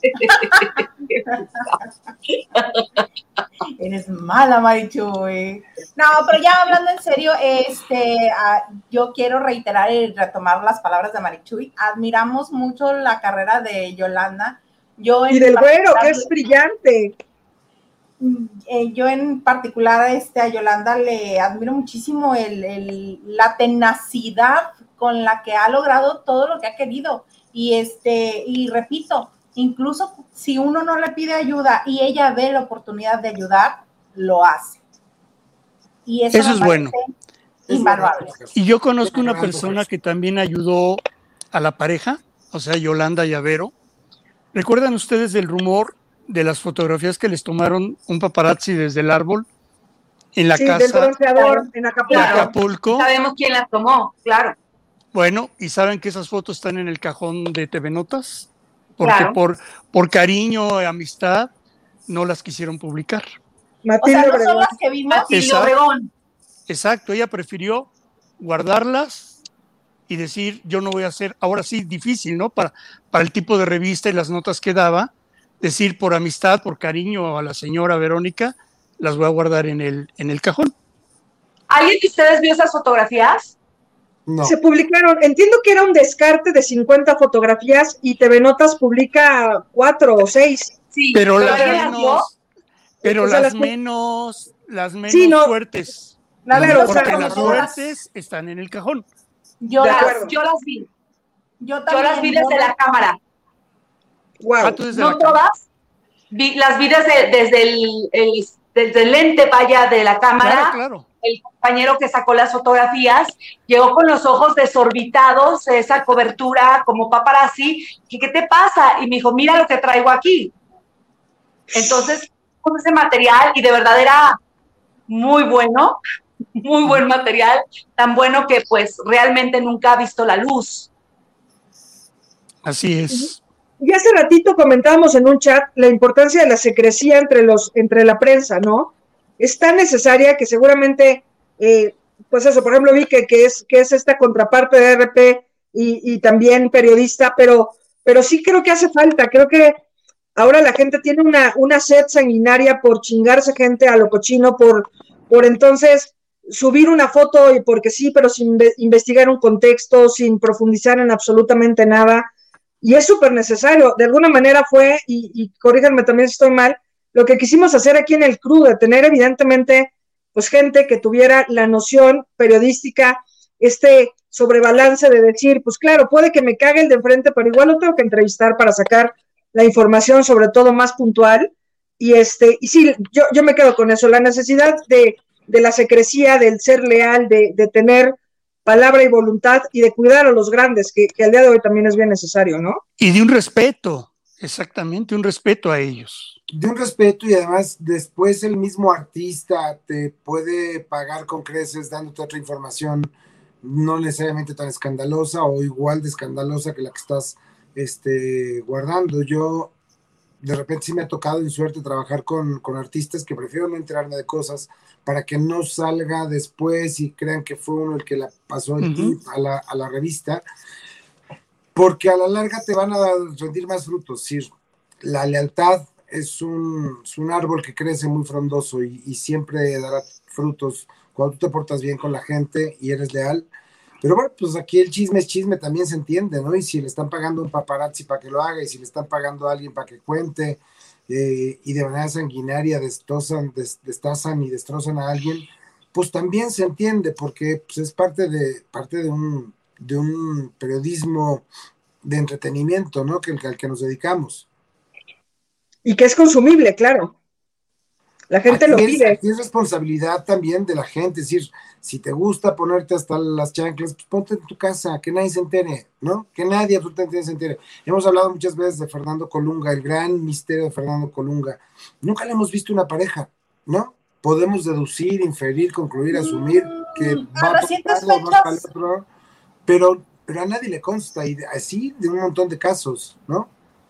Eres mala, Marichuy. No, pero ya hablando en serio, yo quiero reiterar y retomar las palabras de Marichuy. Admiramos mucho la carrera de Yolanda. Y del Güero, que es brillante. Yo en particular a Yolanda le admiro muchísimo la tenacidad con la que ha logrado todo lo que ha querido. Y repito, incluso si uno no le pide ayuda y ella ve la oportunidad de ayudar, lo hace. Y eso es bueno. Invaluable. Y yo conozco una persona que también ayudó a la pareja, o sea, Yolanda y Vero. ¿Recuerdan ustedes del rumor de las fotografías que les tomaron un paparazzi desde el árbol en la casa? Del bronceador en Acapulco. Sabemos quién las tomó, claro. Bueno, ¿y saben que esas fotos están en el cajón de TV Notas? Porque claro. por cariño y amistad no las quisieron publicar. Matilde o sea, no son las que vimos. Exacto, ella prefirió guardarlas y decir, yo no voy a hacer, ahora sí, difícil, ¿no? Para el tipo de revista y las notas que daba, decir por amistad, por cariño a la señora Verónica, las voy a guardar en el cajón. ¿Alguien de ustedes vio esas fotografías? No. Se publicaron, entiendo que era un descarte de 50 fotografías y TV Notas publica 4 o 6. Sí, pero las menos sí, no. Fuertes. Claro, porque las fuertes están en el cajón. Yo las vi. Yo las vi desde la cámara. Wow. No todas. Las vi desde el lente, vaya, de la cámara. Claro. El compañero que sacó las fotografías llegó con los ojos desorbitados, esa cobertura como paparazzi. ¿Qué te pasa? Y me dijo, mira lo que traigo aquí. Entonces, con ese material, y de verdad era muy bueno, muy buen material, tan bueno que pues realmente nunca ha visto la luz. Así es. Y hace ratito comentábamos en un chat la importancia de la secrecía entre la prensa, ¿no? Es tan necesaria que seguramente, pues eso, por ejemplo, vi que es esta contraparte de RP y también periodista, pero sí creo que hace falta, creo que ahora la gente tiene una sed sanguinaria por chingarse gente a lo cochino, por entonces subir una foto y porque sí, pero sin investigar un contexto, sin profundizar en absolutamente nada. Y es súper necesario. De alguna manera fue, y corríjanme también si estoy mal, lo que quisimos hacer aquí en el CRU, de tener evidentemente pues gente que tuviera la noción periodística, sobrebalance de decir, pues claro, puede que me cague el de enfrente, pero igual lo tengo que entrevistar para sacar la información, sobre todo más puntual. Y sí, yo me quedo con eso, la necesidad de la secrecía, del ser leal, de tener palabra y voluntad y de cuidar a los grandes, que al día de hoy también es bien necesario, ¿no? Y de un respeto, exactamente, un respeto a ellos. De un respeto, y además después el mismo artista te puede pagar con creces dándote otra información no necesariamente tan escandalosa o igual de escandalosa que la que estás guardando. Yo de repente sí me ha tocado en suerte trabajar con artistas que prefiero no enterarme de cosas para que no salga después y crean que fue uno el que la pasó el tip a la revista, porque a la larga te van a rendir más frutos. Es decir, la lealtad es un árbol que crece muy frondoso y siempre dará frutos cuando tú te portas bien con la gente y eres leal. Pero bueno, pues aquí el chisme es chisme, también se entiende, ¿no? Y si le están pagando a un paparazzi para que lo haga, y si le están pagando a alguien para que cuente, y de manera sanguinaria destazan y destrozan a alguien, pues también se entiende, porque pues, es parte de un periodismo de entretenimiento, ¿no? Al que nos dedicamos. Y que es consumible, claro. La gente lo pide. Aquí es responsabilidad también de la gente, es decir, si te gusta ponerte hasta las chanclas, pues ponte en tu casa, que nadie se entere, ¿no? Que nadie absolutamente se entere. Hemos hablado muchas veces de Fernando Colunga, el gran misterio de Fernando Colunga. Nunca le hemos visto una pareja, ¿no? Podemos deducir, inferir, concluir, asumir que va a recientes para un lado, va para el fechas, otro, pero a nadie le consta, y así de un montón de casos, ¿no?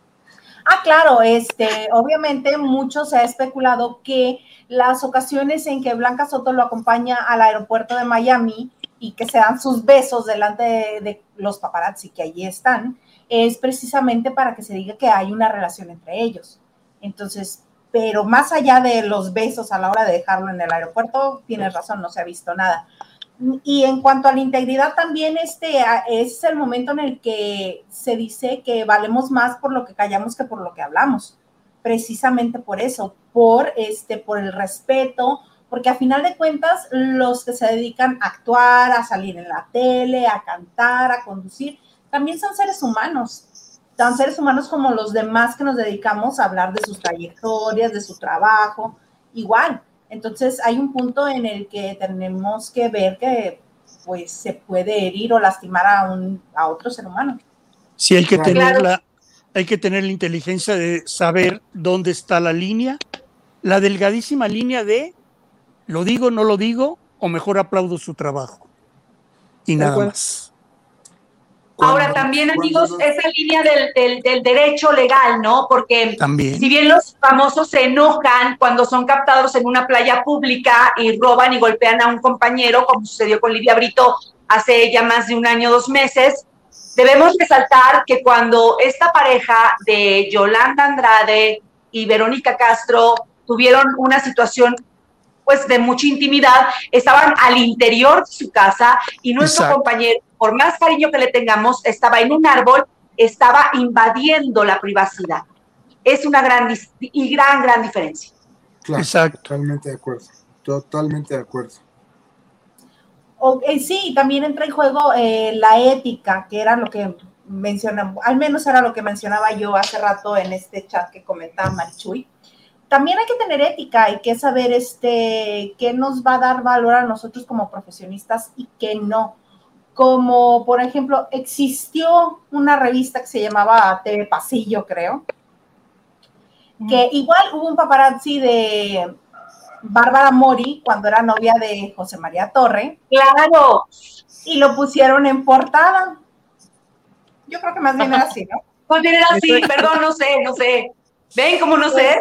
Claro, obviamente mucho se ha especulado que las ocasiones en que Blanca Soto lo acompaña al aeropuerto de Miami y que se dan sus besos delante de los paparazzi que allí están, es precisamente para que se diga que hay una relación entre ellos. Entonces, pero más allá de los besos a la hora de dejarlo en el aeropuerto, tienes razón, no se ha visto nada. Y en cuanto a la integridad también, es el momento en el que se dice que valemos más por lo que callamos que por lo que hablamos, precisamente por eso, por el respeto, porque a final de cuentas los que se dedican a actuar, a salir en la tele, a cantar, a conducir, también son seres humanos, tan seres humanos como los demás que nos dedicamos a hablar de sus trayectorias, de su trabajo, igual. Entonces hay un punto en el que tenemos que ver que pues se puede herir o lastimar a otro ser humano. Sí, hay que tener la inteligencia de saber dónde está la línea, la delgadísima línea de lo digo, no lo digo, o mejor aplaudo su trabajo. Y nada más. Ahora también, amigos, esa línea del derecho legal, ¿no? Porque también, si bien los famosos se enojan cuando son captados en una playa pública y roban y golpean a un compañero, como sucedió con Lidia Brito hace ya más de un año, 2 meses, debemos resaltar que cuando esta pareja de Yolanda Andrade y Verónica Castro tuvieron una situación pues de mucha intimidad, estaban al interior de su casa y nuestro compañero, por más cariño que le tengamos, estaba en un árbol, estaba invadiendo la privacidad. Es una gran diferencia. Claro, exacto. Totalmente de acuerdo. Sí, también entra en juego la ética, que era lo que mencionaba, al menos era lo que mencionaba yo hace rato en este chat que comentaba Marichuy. También hay que tener ética, hay que saber qué nos va a dar valor a nosotros como profesionistas y qué no. Como, por ejemplo, existió una revista que se llamaba TV Pasillo, creo, que igual hubo un paparazzi de Bárbara Mori cuando era novia de José María Torre. ¡Claro! Y lo pusieron en portada. Yo creo que más bien era así, ¿no? Más bien era así, perdón, no sé. ¿Ven cómo no sé?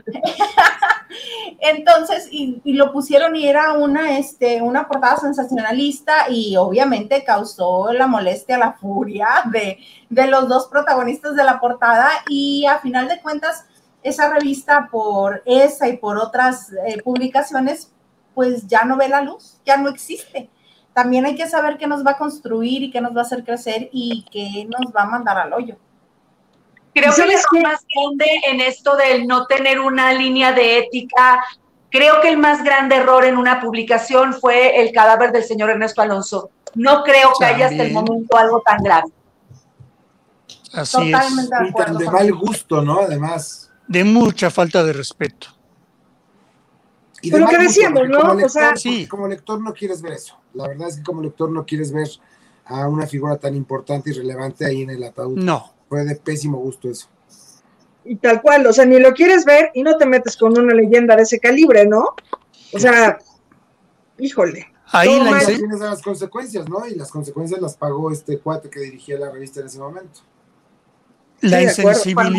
Entonces, y lo pusieron y era una portada sensacionalista y obviamente causó la molestia, la furia de los dos protagonistas de la portada y a final de cuentas esa revista por esa y por otras publicaciones pues ya no ve la luz, ya no existe. También hay que saber qué nos va a construir y qué nos va a hacer crecer y qué nos va a mandar al hoyo. Creo que el error más grande en esto del no tener una línea de ética, creo que el más grande error en una publicación fue el cadáver del señor Ernesto Alonso. No creo que haya hasta el momento algo tan grave. Así Totalmente es. de acuerdo. Y tan de mal gusto, ¿no? Además. De mucha falta de respeto. Y Pero lo que decíamos, ¿no? Como lector, o sea, sí. Como lector no quieres ver eso. La verdad es que como lector no quieres ver a una figura tan importante y relevante ahí en el ataúd. No. Fue de pésimo gusto eso. Y tal cual, o sea, ni lo quieres ver y no te metes con una leyenda de ese calibre, ¿no? O sea, híjole. Ahí todo mal. Tienes las consecuencias, ¿no? Y las consecuencias las pagó este cuate que dirigía la revista en ese momento. La Sí, de acuerdo.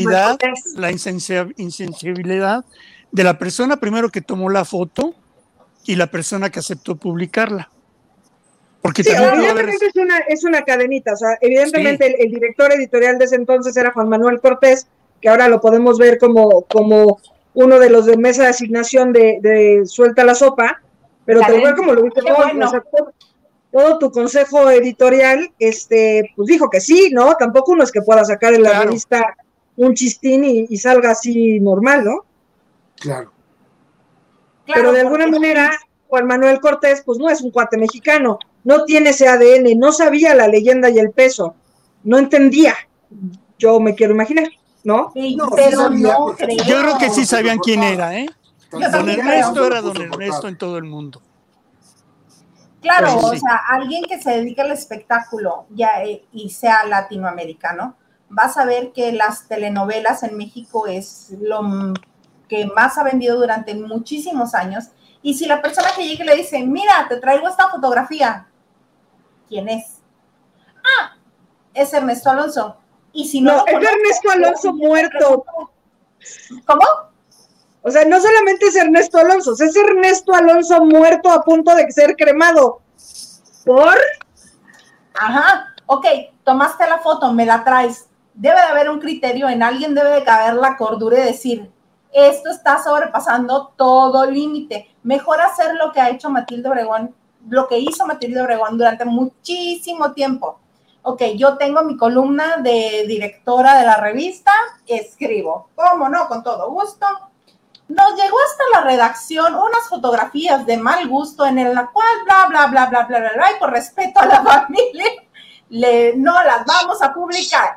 insensibilidad de la persona primero que tomó la foto y la persona que aceptó publicarla. Porque Sí, también pudo haber... evidentemente es una cadenita, o sea, evidentemente el director editorial de ese entonces era Juan Manuel Cortés, que ahora lo podemos ver como uno de los de mesa de asignación de Suelta la Sopa, pero tal cual como lo dice vos, bueno. o sea, todo tu consejo editorial, pues dijo que sí, ¿no? Tampoco uno es que pueda sacar en la revista un chistín y salga así normal, ¿no? Claro. Pero de alguna manera, Juan Manuel Cortés, pues no es un cuate mexicano, no tiene ese ADN, no sabía la leyenda y el peso, no entendía, yo me quiero imaginar, ¿no? Sí, No, pero sí sabía, no porque- creo. Yo creo que sí sabían quién era, ¿eh? Yo Don también Ernesto creo. era Don Ernesto en todo el mundo. Claro, Sí, sí. o sea, alguien que se dedique al espectáculo ya, y sea latinoamericano, va a saber que las telenovelas en México es lo que más ha vendido durante muchísimos años. Y si la persona que llega y le dice, mira, te traigo esta fotografía, ¿quién es? Ah, es Ernesto Alonso. Y si no, No, es Ernesto Alonso muerto. ¿Cómo? O sea, no solamente es Ernesto Alonso, es Ernesto Alonso muerto a punto de ser cremado. ¿Por? Ajá, ok, tomaste la foto, me la traes. Debe de haber un criterio, en alguien debe de caber la cordura y decir, esto está sobrepasando todo límite. Mejor hacer lo que ha hecho Matilde Obregón, lo que hizo Matilde Obregón durante muchísimo tiempo. Ok, yo tengo mi columna de directora de la revista, escribo. ¿Cómo no? Con todo gusto. Nos llegó hasta la redacción unas fotografías de mal gusto en la cual bla, bla, bla, bla, bla, bla, bla, y por respeto a la familia, no las vamos a publicar.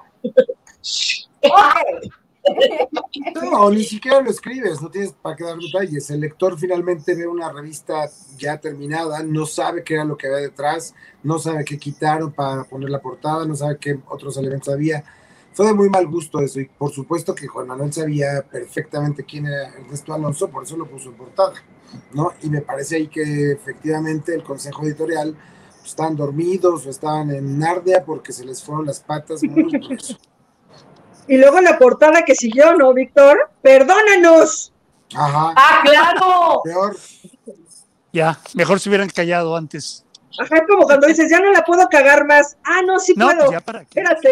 Ok. No, ni siquiera lo escribes, no tienes para qué dar detalles. El lector finalmente ve una revista ya terminada, no sabe qué era lo que había detrás, no sabe qué quitaron para poner la portada, no sabe qué otros elementos había. Fue de muy mal gusto eso, y por supuesto que Juan Manuel sabía perfectamente quién era Ernesto Alonso, por eso lo puso en portada, ¿no? Y me parece ahí que efectivamente el consejo editorial pues, estaban dormidos o estaban en Narnia porque se les fueron las patas muy por eso. Y luego la portada que siguió, ¿no, Víctor? ¡Perdónanos! Ajá. ¡Ah, claro! Peor. Ya, mejor se hubieran callado antes. Ajá, es como cuando dices, ya no la puedo cagar más. Ah, no, sí No, puedo. pues ya para qué. Espérate.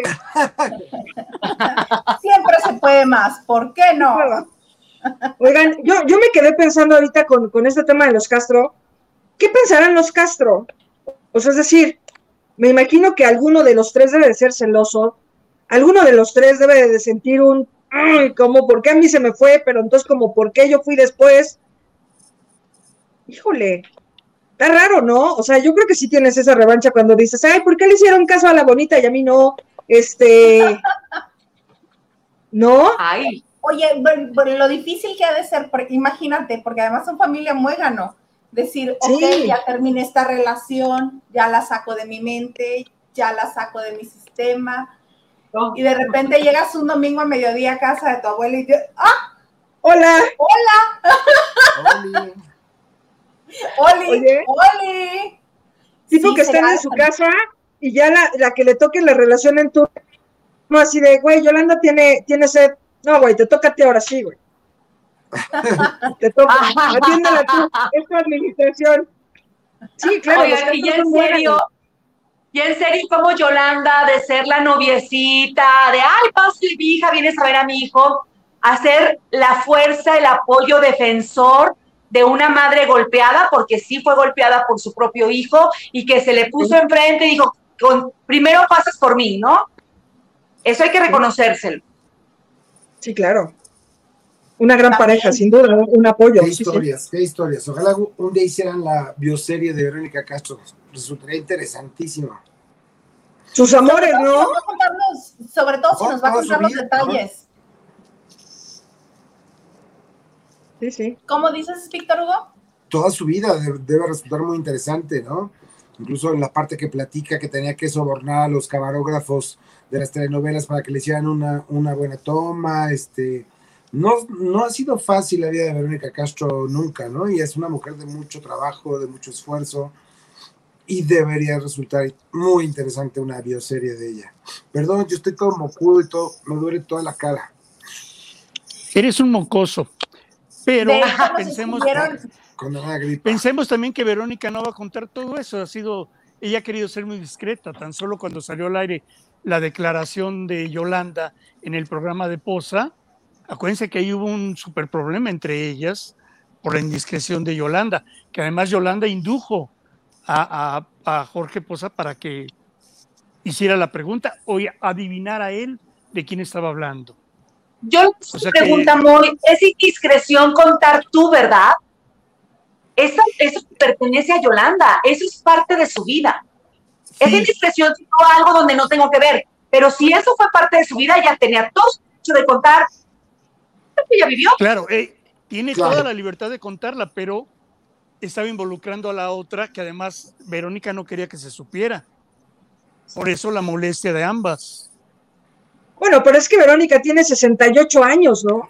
Siempre se puede más, ¿por qué no? Oigan, yo me quedé pensando ahorita con este tema de los Castro. ¿Qué pensarán los Castro? O sea, es decir, me imagino que alguno de los tres debe de ser celoso. Alguno de los tres debe de sentir un, como, ¿por qué a mí se me fue? Pero entonces, como, ¿por qué yo fui después? Híjole, está raro, ¿no? O sea, yo creo que sí tienes esa revancha cuando dices, ay, ¿por qué le hicieron caso a la bonita y a mí no? ¿No? Ay, Oye, lo difícil que ha de ser, porque, imagínate, porque además son familia muégano, decir, ok, Sí. ya terminé esta relación, ya la saco de mi mente, ya la saco de mi sistema, y de repente llegas un domingo a mediodía a casa de tu abuela y dices, ¡ah! Hola. Oli. ¡Oli! Oye. ¡Oli! Tipo Sí, que están será en su casa y ya la que le toque la relación en tu... No, así de, güey, Yolanda tiene sed. No, güey, te toca a ti ahora sí, güey. Te toca. Atiéndela tú. Es tu administración. Sí, claro. oigan, los y ya Castro en son serio, buenos. y en serio, como Yolanda, de ser la noviecita, de, ay, pásale, mi hija, vienes a ver a mi hijo, a ser la fuerza, el apoyo defensor de una madre golpeada, porque sí fue golpeada por su propio hijo, y que se le puso enfrente y dijo, primero pasas por mí, ¿no? Eso hay que reconocérselo. Sí, claro. Una gran pareja, sin duda, un apoyo. Qué historias, qué historias. Ojalá un día hicieran la bioserie de Verónica Castro. Resultaría interesantísimo. Sus amores, ¿no? Sobre todo si nos va a contar los detalles. Sí, sí. ¿Cómo dices, Víctor Hugo? Toda su vida debe resultar muy interesante, ¿no? Incluso en la parte que platica que tenía que sobornar a los camarógrafos de las telenovelas para que le hicieran una buena toma, No ha sido fácil la vida de Verónica Castro nunca, ¿no? Y es una mujer de mucho trabajo, de mucho esfuerzo, y debería resultar muy interesante una bioserie de ella. Perdón, yo estoy todo mocudo y todo, me duele toda la cara. Eres un mocoso, pero pensemos también que Verónica no va a contar todo eso. Ella ha querido ser muy discreta, tan solo cuando salió al aire la declaración de Yolanda en el programa de Poza. Acuérdense que ahí hubo un súper problema entre ellas por la indiscreción de Yolanda, que además Yolanda indujo a Jorge Poza para que hiciera la pregunta o adivinara él de quién estaba hablando. Yo pregunta muy, es indiscreción contar tu verdad. Eso pertenece a Yolanda, eso es parte de su vida. Sí. Es indiscreción si no algo donde no tengo que ver, pero si eso fue parte de su vida, ella tenía todo el derecho de contar lo que ella vivió. Claro, tiene toda la libertad de contarla, pero estaba involucrando a la otra, que además Verónica no quería que se supiera. Por eso la molestia de ambas. Bueno, pero es que Verónica tiene 68 años, ¿no?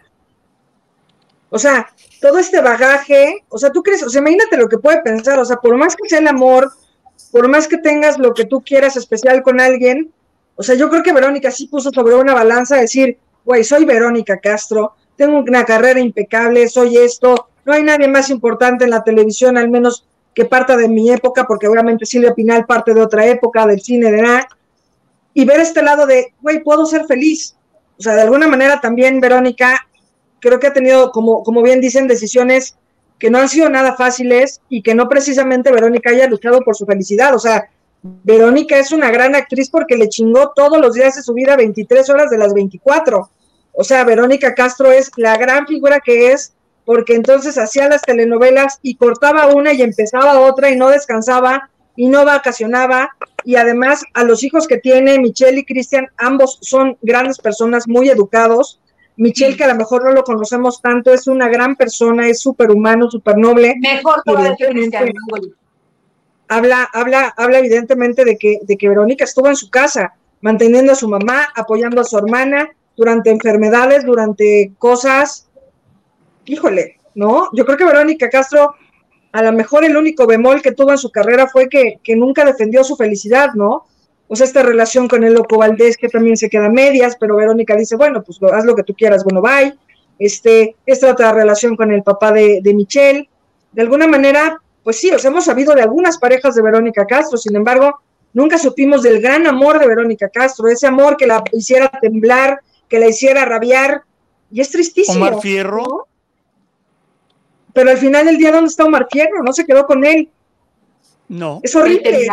O sea, todo este bagaje, o sea, tú crees, o sea, imagínate lo que puede pensar, o sea, por más que sea el amor, por más que tengas lo que tú quieras especial con alguien, o sea, yo creo que Verónica sí puso sobre una balanza decir, güey, soy Verónica Castro, tengo una carrera impecable, soy esto, no hay nadie más importante en la televisión, al menos que parta de mi época, porque obviamente Silvia Pinal parte de otra época, del cine, de nada, y ver este lado de, güey, puedo ser feliz. O sea, de alguna manera también Verónica creo que ha tenido, como bien dicen, decisiones que no han sido nada fáciles y que no precisamente Verónica haya luchado por su felicidad. O sea, Verónica es una gran actriz porque le chingó todos los días de su vida 23 horas de las 24. O sea, Verónica Castro es la gran figura que es porque entonces hacía las telenovelas y cortaba una y empezaba otra y no descansaba y no vacacionaba, y además a los hijos que tiene, Michelle y Cristian, ambos son grandes personas, muy educados. Michelle, que a lo mejor no lo conocemos tanto, es una gran persona, es súper humano, súper noble. Mejor todavía que Cristian. Habla evidentemente de que Verónica estuvo en su casa, manteniendo a su mamá, apoyando a su hermana, durante enfermedades, durante cosas, híjole, ¿no? Yo creo que Verónica Castro, a lo mejor el único bemol que tuvo en su carrera fue que nunca defendió su felicidad, ¿no? O sea, esta relación con el Loco Valdés que también se queda a medias, pero Verónica dice, bueno, pues haz lo que tú quieras, bueno, bye. Esta otra relación con el papá de Michelle, de alguna manera, pues sí, o sea, hemos sabido de algunas parejas de Verónica Castro, sin embargo, nunca supimos del gran amor de Verónica Castro, ese amor que la hiciera temblar, que la hiciera rabiar, y es tristísimo. Omar Fierro. ¿No? Pero al final del día, ¿dónde está Omar Fierro? No se quedó con él. No. Es horrible.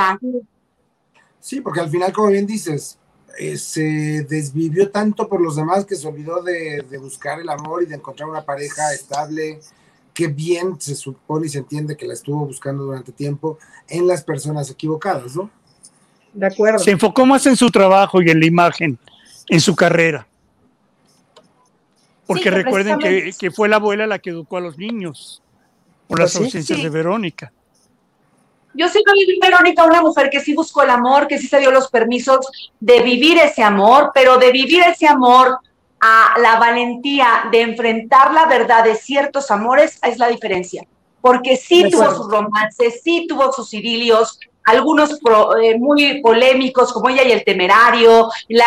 Sí, porque al final, como bien dices, se desvivió tanto por los demás que se olvidó de buscar el amor y de encontrar una pareja estable, que bien se supone y se entiende que la estuvo buscando durante tiempo en las personas equivocadas, ¿no? De acuerdo. Se enfocó más en su trabajo y en la imagen, en su carrera. Porque sí, recuerden que fue la abuela la que educó a los niños por las ausencias de Verónica. Yo sí veo en Verónica una mujer que sí buscó el amor, que sí se dio los permisos de vivir ese amor, pero de vivir ese amor a la valentía de enfrentar la verdad de ciertos amores es la diferencia. Porque sí tuvo sus romances, sí tuvo sus idilios, algunos muy polémicos, como Ella y el Temerario,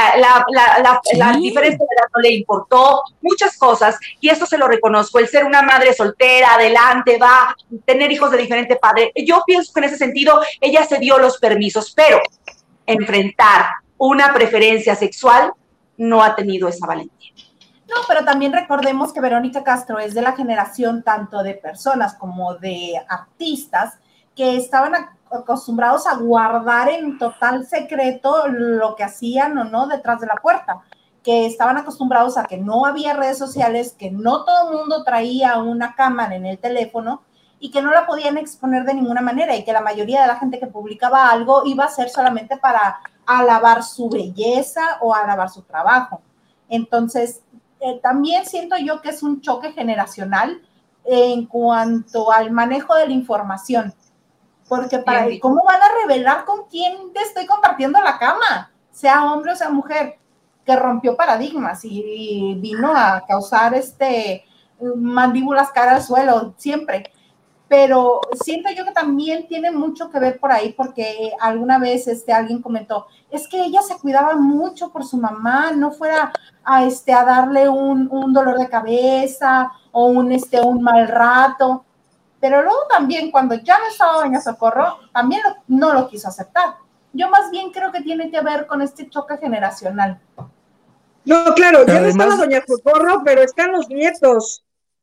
la diferencia de edad no le importó, muchas cosas, y eso se lo reconozco, el ser una madre soltera, adelante, va, tener hijos de diferente padre. Yo pienso que en ese sentido ella se dio los permisos, pero enfrentar una preferencia sexual no ha tenido esa valentía. No, No, pero también recordemos que Verónica Castro es de la generación tanto de personas como de artistas que estaban acostumbrados a guardar en total secreto lo que hacían o no detrás de la puerta, que estaban acostumbrados a que no había redes sociales, que no todo el mundo traía una cámara en el teléfono y que no la podían exponer de ninguna manera, y que la mayoría de la gente que publicaba algo iba a ser solamente para alabar su belleza o alabar su trabajo. Entonces, también siento yo que es un choque generacional en cuanto al manejo de la información, porque ¿cómo van a revelar con quién te estoy compartiendo la cama? Sea hombre o sea mujer, que rompió paradigmas y vino a causar mandíbulas cara al suelo siempre. Pero siento yo que también tiene mucho que ver por ahí, porque alguna vez alguien comentó, es que ella se cuidaba mucho por su mamá, no fuera a darle un dolor de cabeza o un mal rato. Pero luego también, cuando ya no estaba Doña Socorro, también no lo quiso aceptar. Yo más bien creo que tiene que ver con este choque generacional. No, claro, ya no estaba Doña Socorro, pero están los nietos.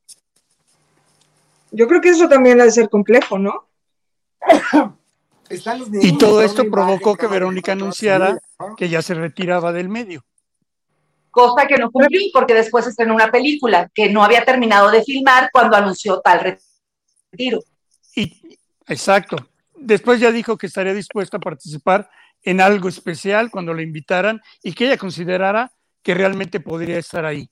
Yo creo que eso también ha de ser complejo, ¿no? Y todo esto provocó que Verónica anunciara que ya se retiraba del medio. Cosa que no cumplió, porque después estrenó una película que no había terminado de filmar cuando anunció tal retiro. Exacto. Después ya dijo que estaría dispuesta a participar en algo especial cuando la invitaran y que ella considerara que realmente podría estar ahí.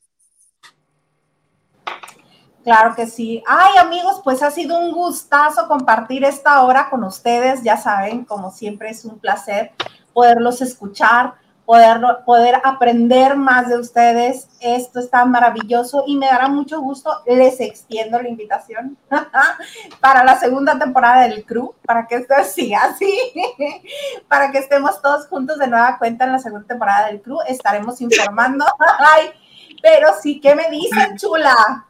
Claro que sí. Ay, amigos, pues ha sido un gustazo compartir esta hora con ustedes. Ya saben, como siempre es un placer poderlos escuchar, poder aprender más de ustedes. Esto está maravilloso y me dará mucho gusto. Les extiendo la invitación para la segunda temporada del Crew, para que esto siga así, para que estemos todos juntos de nueva cuenta en la segunda temporada del Crew. Estaremos informando. Ay, pero sí, ¿qué me dicen, chula?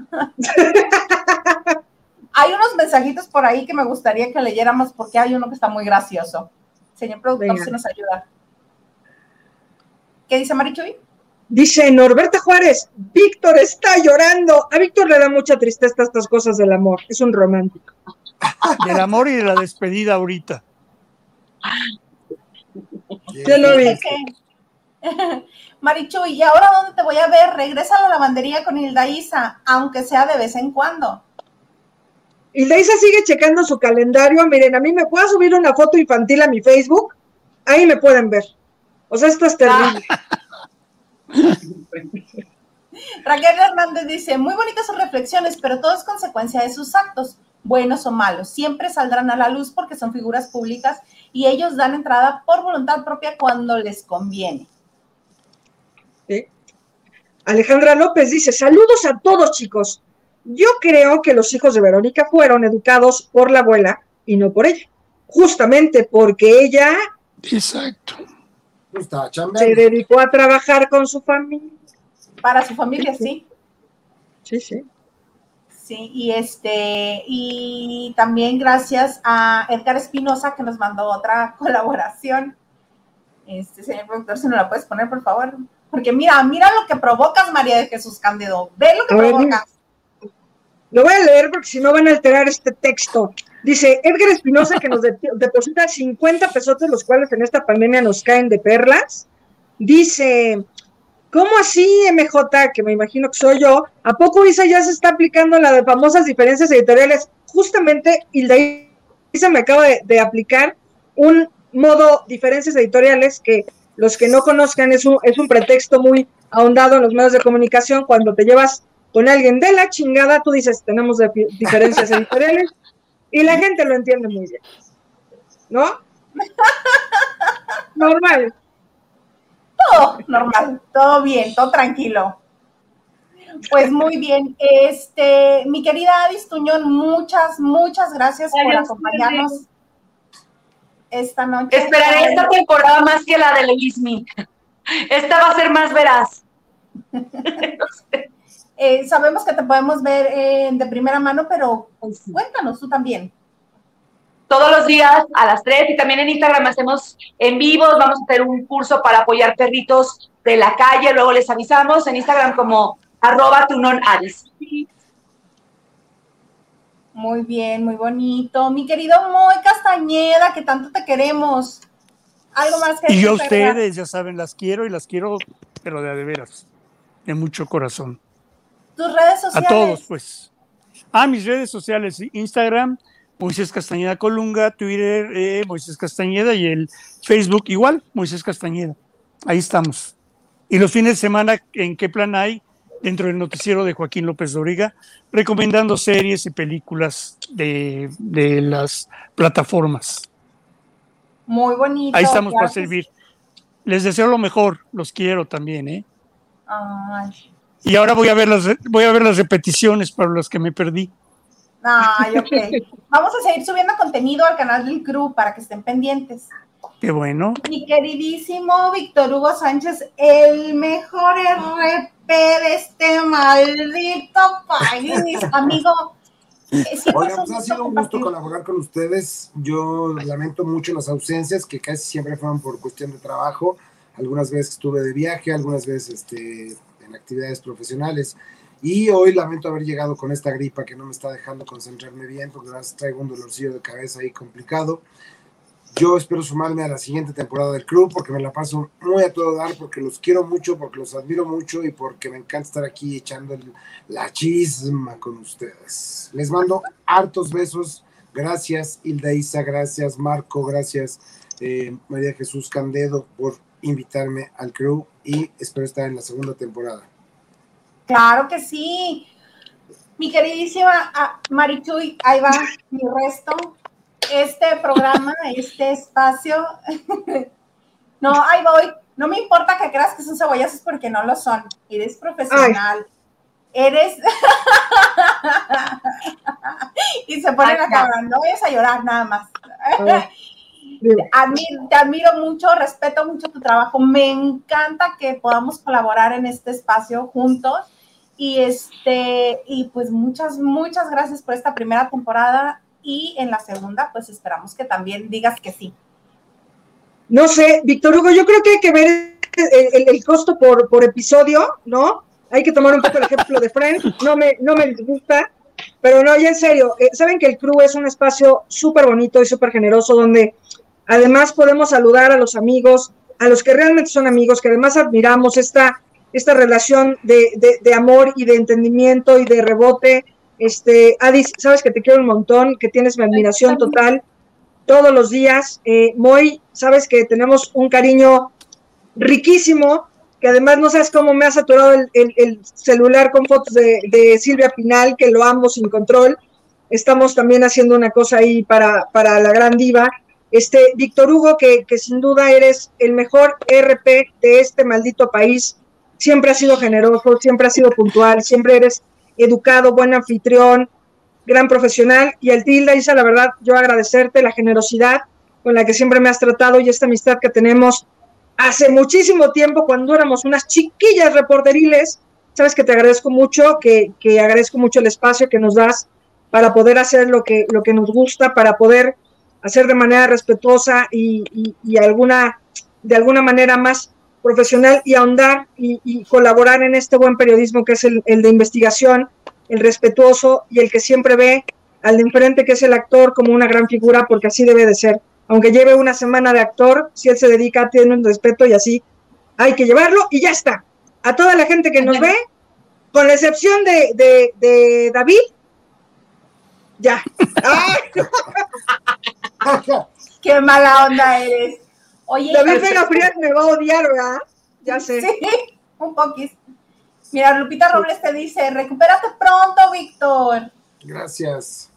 Hay unos mensajitos por ahí que me gustaría que leyéramos, porque hay uno que está muy gracioso. Señor productor, ¿se nos ayuda? ¿Qué dice Marichuy? Dice Norberta Juárez, Víctor está llorando. A Víctor le da mucha tristeza estas cosas del amor. Es un romántico. Del amor y de la despedida ahorita. Yo lo vi. Marichuy, ¿y ahora dónde te voy a ver? Regresa a la lavandería con Hilda Isa, aunque sea de vez en cuando. Hilda Isa sigue checando su calendario. Miren, a mí me puedo subir una foto infantil a mi Facebook. Ahí me pueden ver. O sea, esto es terrible. Raquel Hernández dice, muy bonitas sus reflexiones, pero todo es consecuencia de sus actos, buenos o malos. Siempre saldrán a la luz porque son figuras públicas y ellos dan entrada por voluntad propia cuando les conviene. ¿Sí? Alejandra López dice, saludos a todos, chicos. Yo creo que los hijos de Verónica fueron educados por la abuela y no por ella. Justamente porque ella... Exacto. Se dedicó a trabajar con su familia. Para su familia, sí. Sí, sí. Sí, y también gracias a Edgar Espinosa, que nos mandó otra colaboración. Señor productor, si no la puedes poner, por favor. Porque mira lo que provocas, María de Jesús Cándido. Ve lo que provocas. Lo voy a leer porque si no van a alterar este texto. Dice Edgar Espinosa que nos deposita 50 pesotes, los cuales en esta pandemia nos caen de perlas. Dice, ¿cómo así, MJ? Que me imagino que soy yo. ¿A poco Isa ya se está aplicando la de famosas diferencias editoriales? Justamente Hilda Isa me acaba de aplicar un modo diferencias editoriales que los que no conozcan es un pretexto muy ahondado en los medios de comunicación. Cuando te llevas con alguien de la chingada, tú dices, tenemos diferencias editoriales, y la gente lo entiende muy bien, ¿no? Normal. Todo normal, todo bien, todo tranquilo. Pues muy bien, mi querida Adis Tuñón, muchas gracias por acompañarnos esta noche. Esperaré esta temporada más que la de Luismi. Esta va a ser más veraz. Sabemos que te podemos ver de primera mano, pero cuéntanos tú también. Todos los días a las 3 y también en Instagram hacemos en vivos. Vamos a hacer un curso para apoyar perritos de la calle, luego les avisamos en Instagram como @tunonaris. Muy bien, muy bonito. Mi querido Moy Castañeda, que tanto te queremos. Algo más que Y yo a decir, ¿verdad? ustedes, ya saben, las quiero, pero de veras, de mucho corazón. Tus redes A sociales. todos, pues. Mis redes sociales, Instagram, Moisés Castañeda Colunga, Twitter, Moisés Castañeda, y el Facebook igual, Moisés Castañeda. Ahí estamos. Y los fines de semana, ¿en qué plan hay? Dentro del noticiero de Joaquín López Doriga, recomendando series y películas de las plataformas. Muy bonito. Ahí estamos claro para servir. Les deseo lo mejor, los quiero también, ¿eh? Ay. Y ahora voy a ver las repeticiones para los que me perdí. Ay, ok. Vamos a seguir subiendo contenido al canal del Crew para que estén pendientes. Qué bueno. Mi queridísimo Víctor Hugo Sánchez, el mejor RP de este maldito país, amigo. Oigan, pues ha sido un gusto colaborar con ustedes. Yo lamento mucho las ausencias, que casi siempre fueron por cuestión de trabajo. Algunas veces estuve de viaje, algunas veces en actividades profesionales. Y hoy lamento haber llegado con esta gripa que no me está dejando concentrarme bien, porque ahora traigo un dolorcillo de cabeza ahí complicado. Yo espero sumarme a la siguiente temporada del Crew, porque me la paso muy a todo dar, porque los quiero mucho, porque los admiro mucho y porque me encanta estar aquí echando la chisma con ustedes. Les mando hartos besos. Gracias, Hilda Isa, gracias, Marco, gracias, María Jesús Candedo, por invitarme al Crew, y espero estar en la segunda temporada. Claro que sí. Mi queridísima Marichuy, ahí va mi resto. Este programa, este espacio, no, ahí voy, no me importa que creas que son cebollazos porque no lo son, eres profesional, eres, y se ponen a cagar, no vayas a llorar nada más. Te admiro mucho, respeto mucho tu trabajo, me encanta que podamos colaborar en este espacio juntos, y pues muchas gracias por esta primera temporada. Y en la segunda, pues esperamos que también digas que sí. No sé, Víctor Hugo, yo creo que hay que ver el costo por episodio, ¿no? Hay que tomar un poco el ejemplo de Friends, no me disgusta, pero no, ya en serio, saben que el Crew es un espacio súper bonito y súper generoso, donde además podemos saludar a los amigos, a los que realmente son amigos, que además admiramos esta relación de amor y de entendimiento y de rebote. Adi, sabes que te quiero un montón, que tienes mi admiración total todos los días. Moy, sabes que tenemos un cariño riquísimo, que además no sabes cómo me ha saturado el celular con fotos de Silvia Pinal, que lo amo sin control. Estamos también haciendo una cosa ahí para la gran diva. Víctor Hugo, que sin duda eres el mejor RP de este maldito país. Siempre has sido generoso, siempre has sido puntual, siempre eres educado, buen anfitrión, gran profesional. Y al Hilda Isa, la verdad, yo agradecerte la generosidad con la que siempre me has tratado y esta amistad que tenemos hace muchísimo tiempo, cuando éramos unas chiquillas reporteriles. Sabes que te agradezco mucho, que agradezco mucho el espacio que nos das para poder hacer lo que nos gusta, para poder hacer de manera respetuosa y de alguna manera más profesional, y ahondar y colaborar en este buen periodismo que es el de investigación, el respetuoso y el que siempre ve al de enfrente, que es el actor, como una gran figura, porque así debe de ser. Aunque lleve una semana de actor, si él se dedica, tiene un respeto y así hay que llevarlo, y ya está. A toda la gente que nos ve, con la excepción de David, ya. ¡Qué mala onda eres! Oye, David Vega Frías me va a odiar, ¿verdad? Ya sé. Sí, un poquito. Mira, Lupita Robles te dice, recupérate pronto, Víctor. Gracias.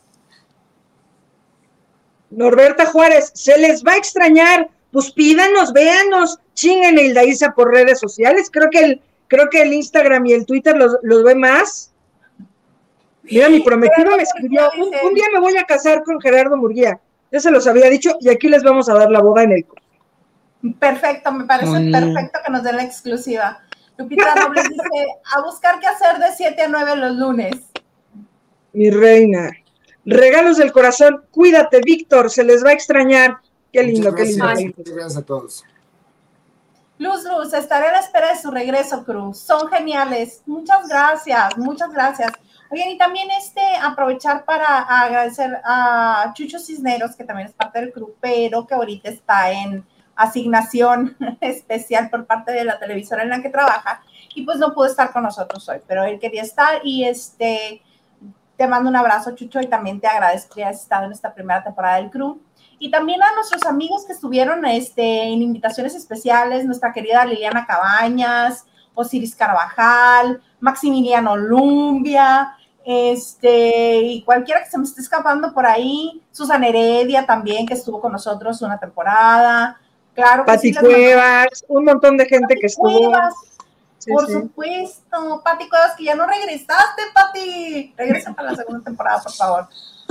Norberta Juárez, se les va a extrañar. Pues pídanos, véanos, chinguen Hilda Isa por redes sociales. Creo que el Instagram y el Twitter los ve más. Mira, mi prometido me escribió, un día me voy a casar con Gerardo Murguía. Ya se los había dicho, y aquí les vamos a dar la boda en el... Perfecto, me parece perfecto que nos den la exclusiva. Lupita Robles dice, a buscar qué hacer de 7 a 9 los lunes. Mi reina. Regalos del corazón, cuídate, Víctor, se les va a extrañar. Qué lindo, qué lindo. Muchas gracias a todos. Luz, estaré a la espera de su regreso, Cruz. Son geniales. Muchas gracias, muchas gracias. Oigan, y también aprovechar para agradecer a Chucho Cisneros, que también es parte del club, pero que ahorita está en asignación especial por parte de la televisora en la que trabaja, y pues no pudo estar con nosotros hoy, pero él quería estar, y te mando un abrazo, Chucho, y también te agradezco que hayas estado en esta primera temporada del club. Y también a nuestros amigos que estuvieron en invitaciones especiales, nuestra querida Liliana Cabañas, Osiris Carvajal, Maximiliano Lumbia, y cualquiera que se me esté escapando por ahí, Susan Heredia también, que estuvo con nosotros una temporada, claro que Pati Cuevas, un montón de gente que estuvo. Sí, por supuesto, Pati Cuevas, que ya no regresaste, Pati. Regresa para la segunda temporada, por favor.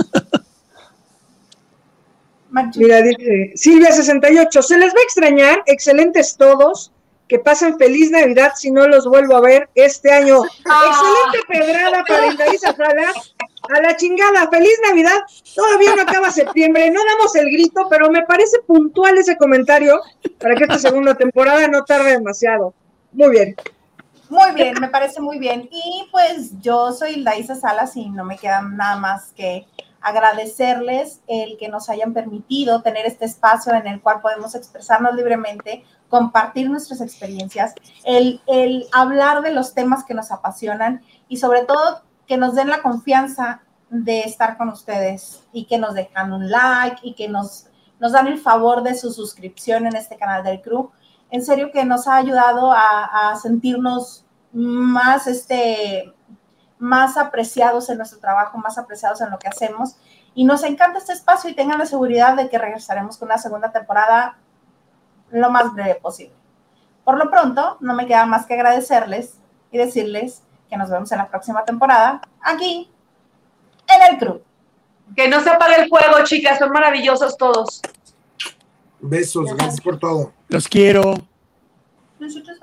Mira, dice Silvia68, se les va a extrañar, excelentes todos, que pasen feliz Navidad si no los vuelvo a ver este año. Excelente pedrada para Indaiza Salas, a la chingada, feliz Navidad, todavía no acaba septiembre, no damos el grito, pero me parece puntual ese comentario para que esta segunda temporada no tarde demasiado. Muy bien. Muy bien, me parece muy bien. Y pues yo soy Indaiza Salas y no me queda nada más que agradecerles el que nos hayan permitido tener este espacio en el cual podemos expresarnos libremente, compartir nuestras experiencias, el hablar de los temas que nos apasionan y sobre todo que nos den la confianza de estar con ustedes y que nos dejan un like y que nos dan el favor de su suscripción en este canal del club. En serio que nos ha ayudado a sentirnos más más apreciados en nuestro trabajo, más apreciados en lo que hacemos, y nos encanta este espacio y tengan la seguridad de que regresaremos con una segunda temporada lo más breve posible. Por lo pronto, no me queda más que agradecerles y decirles que nos vemos en la próxima temporada aquí en el club. Que no se apague el fuego, chicas, son maravillosos todos. Besos, gracias por todo. Los quiero. Nosotros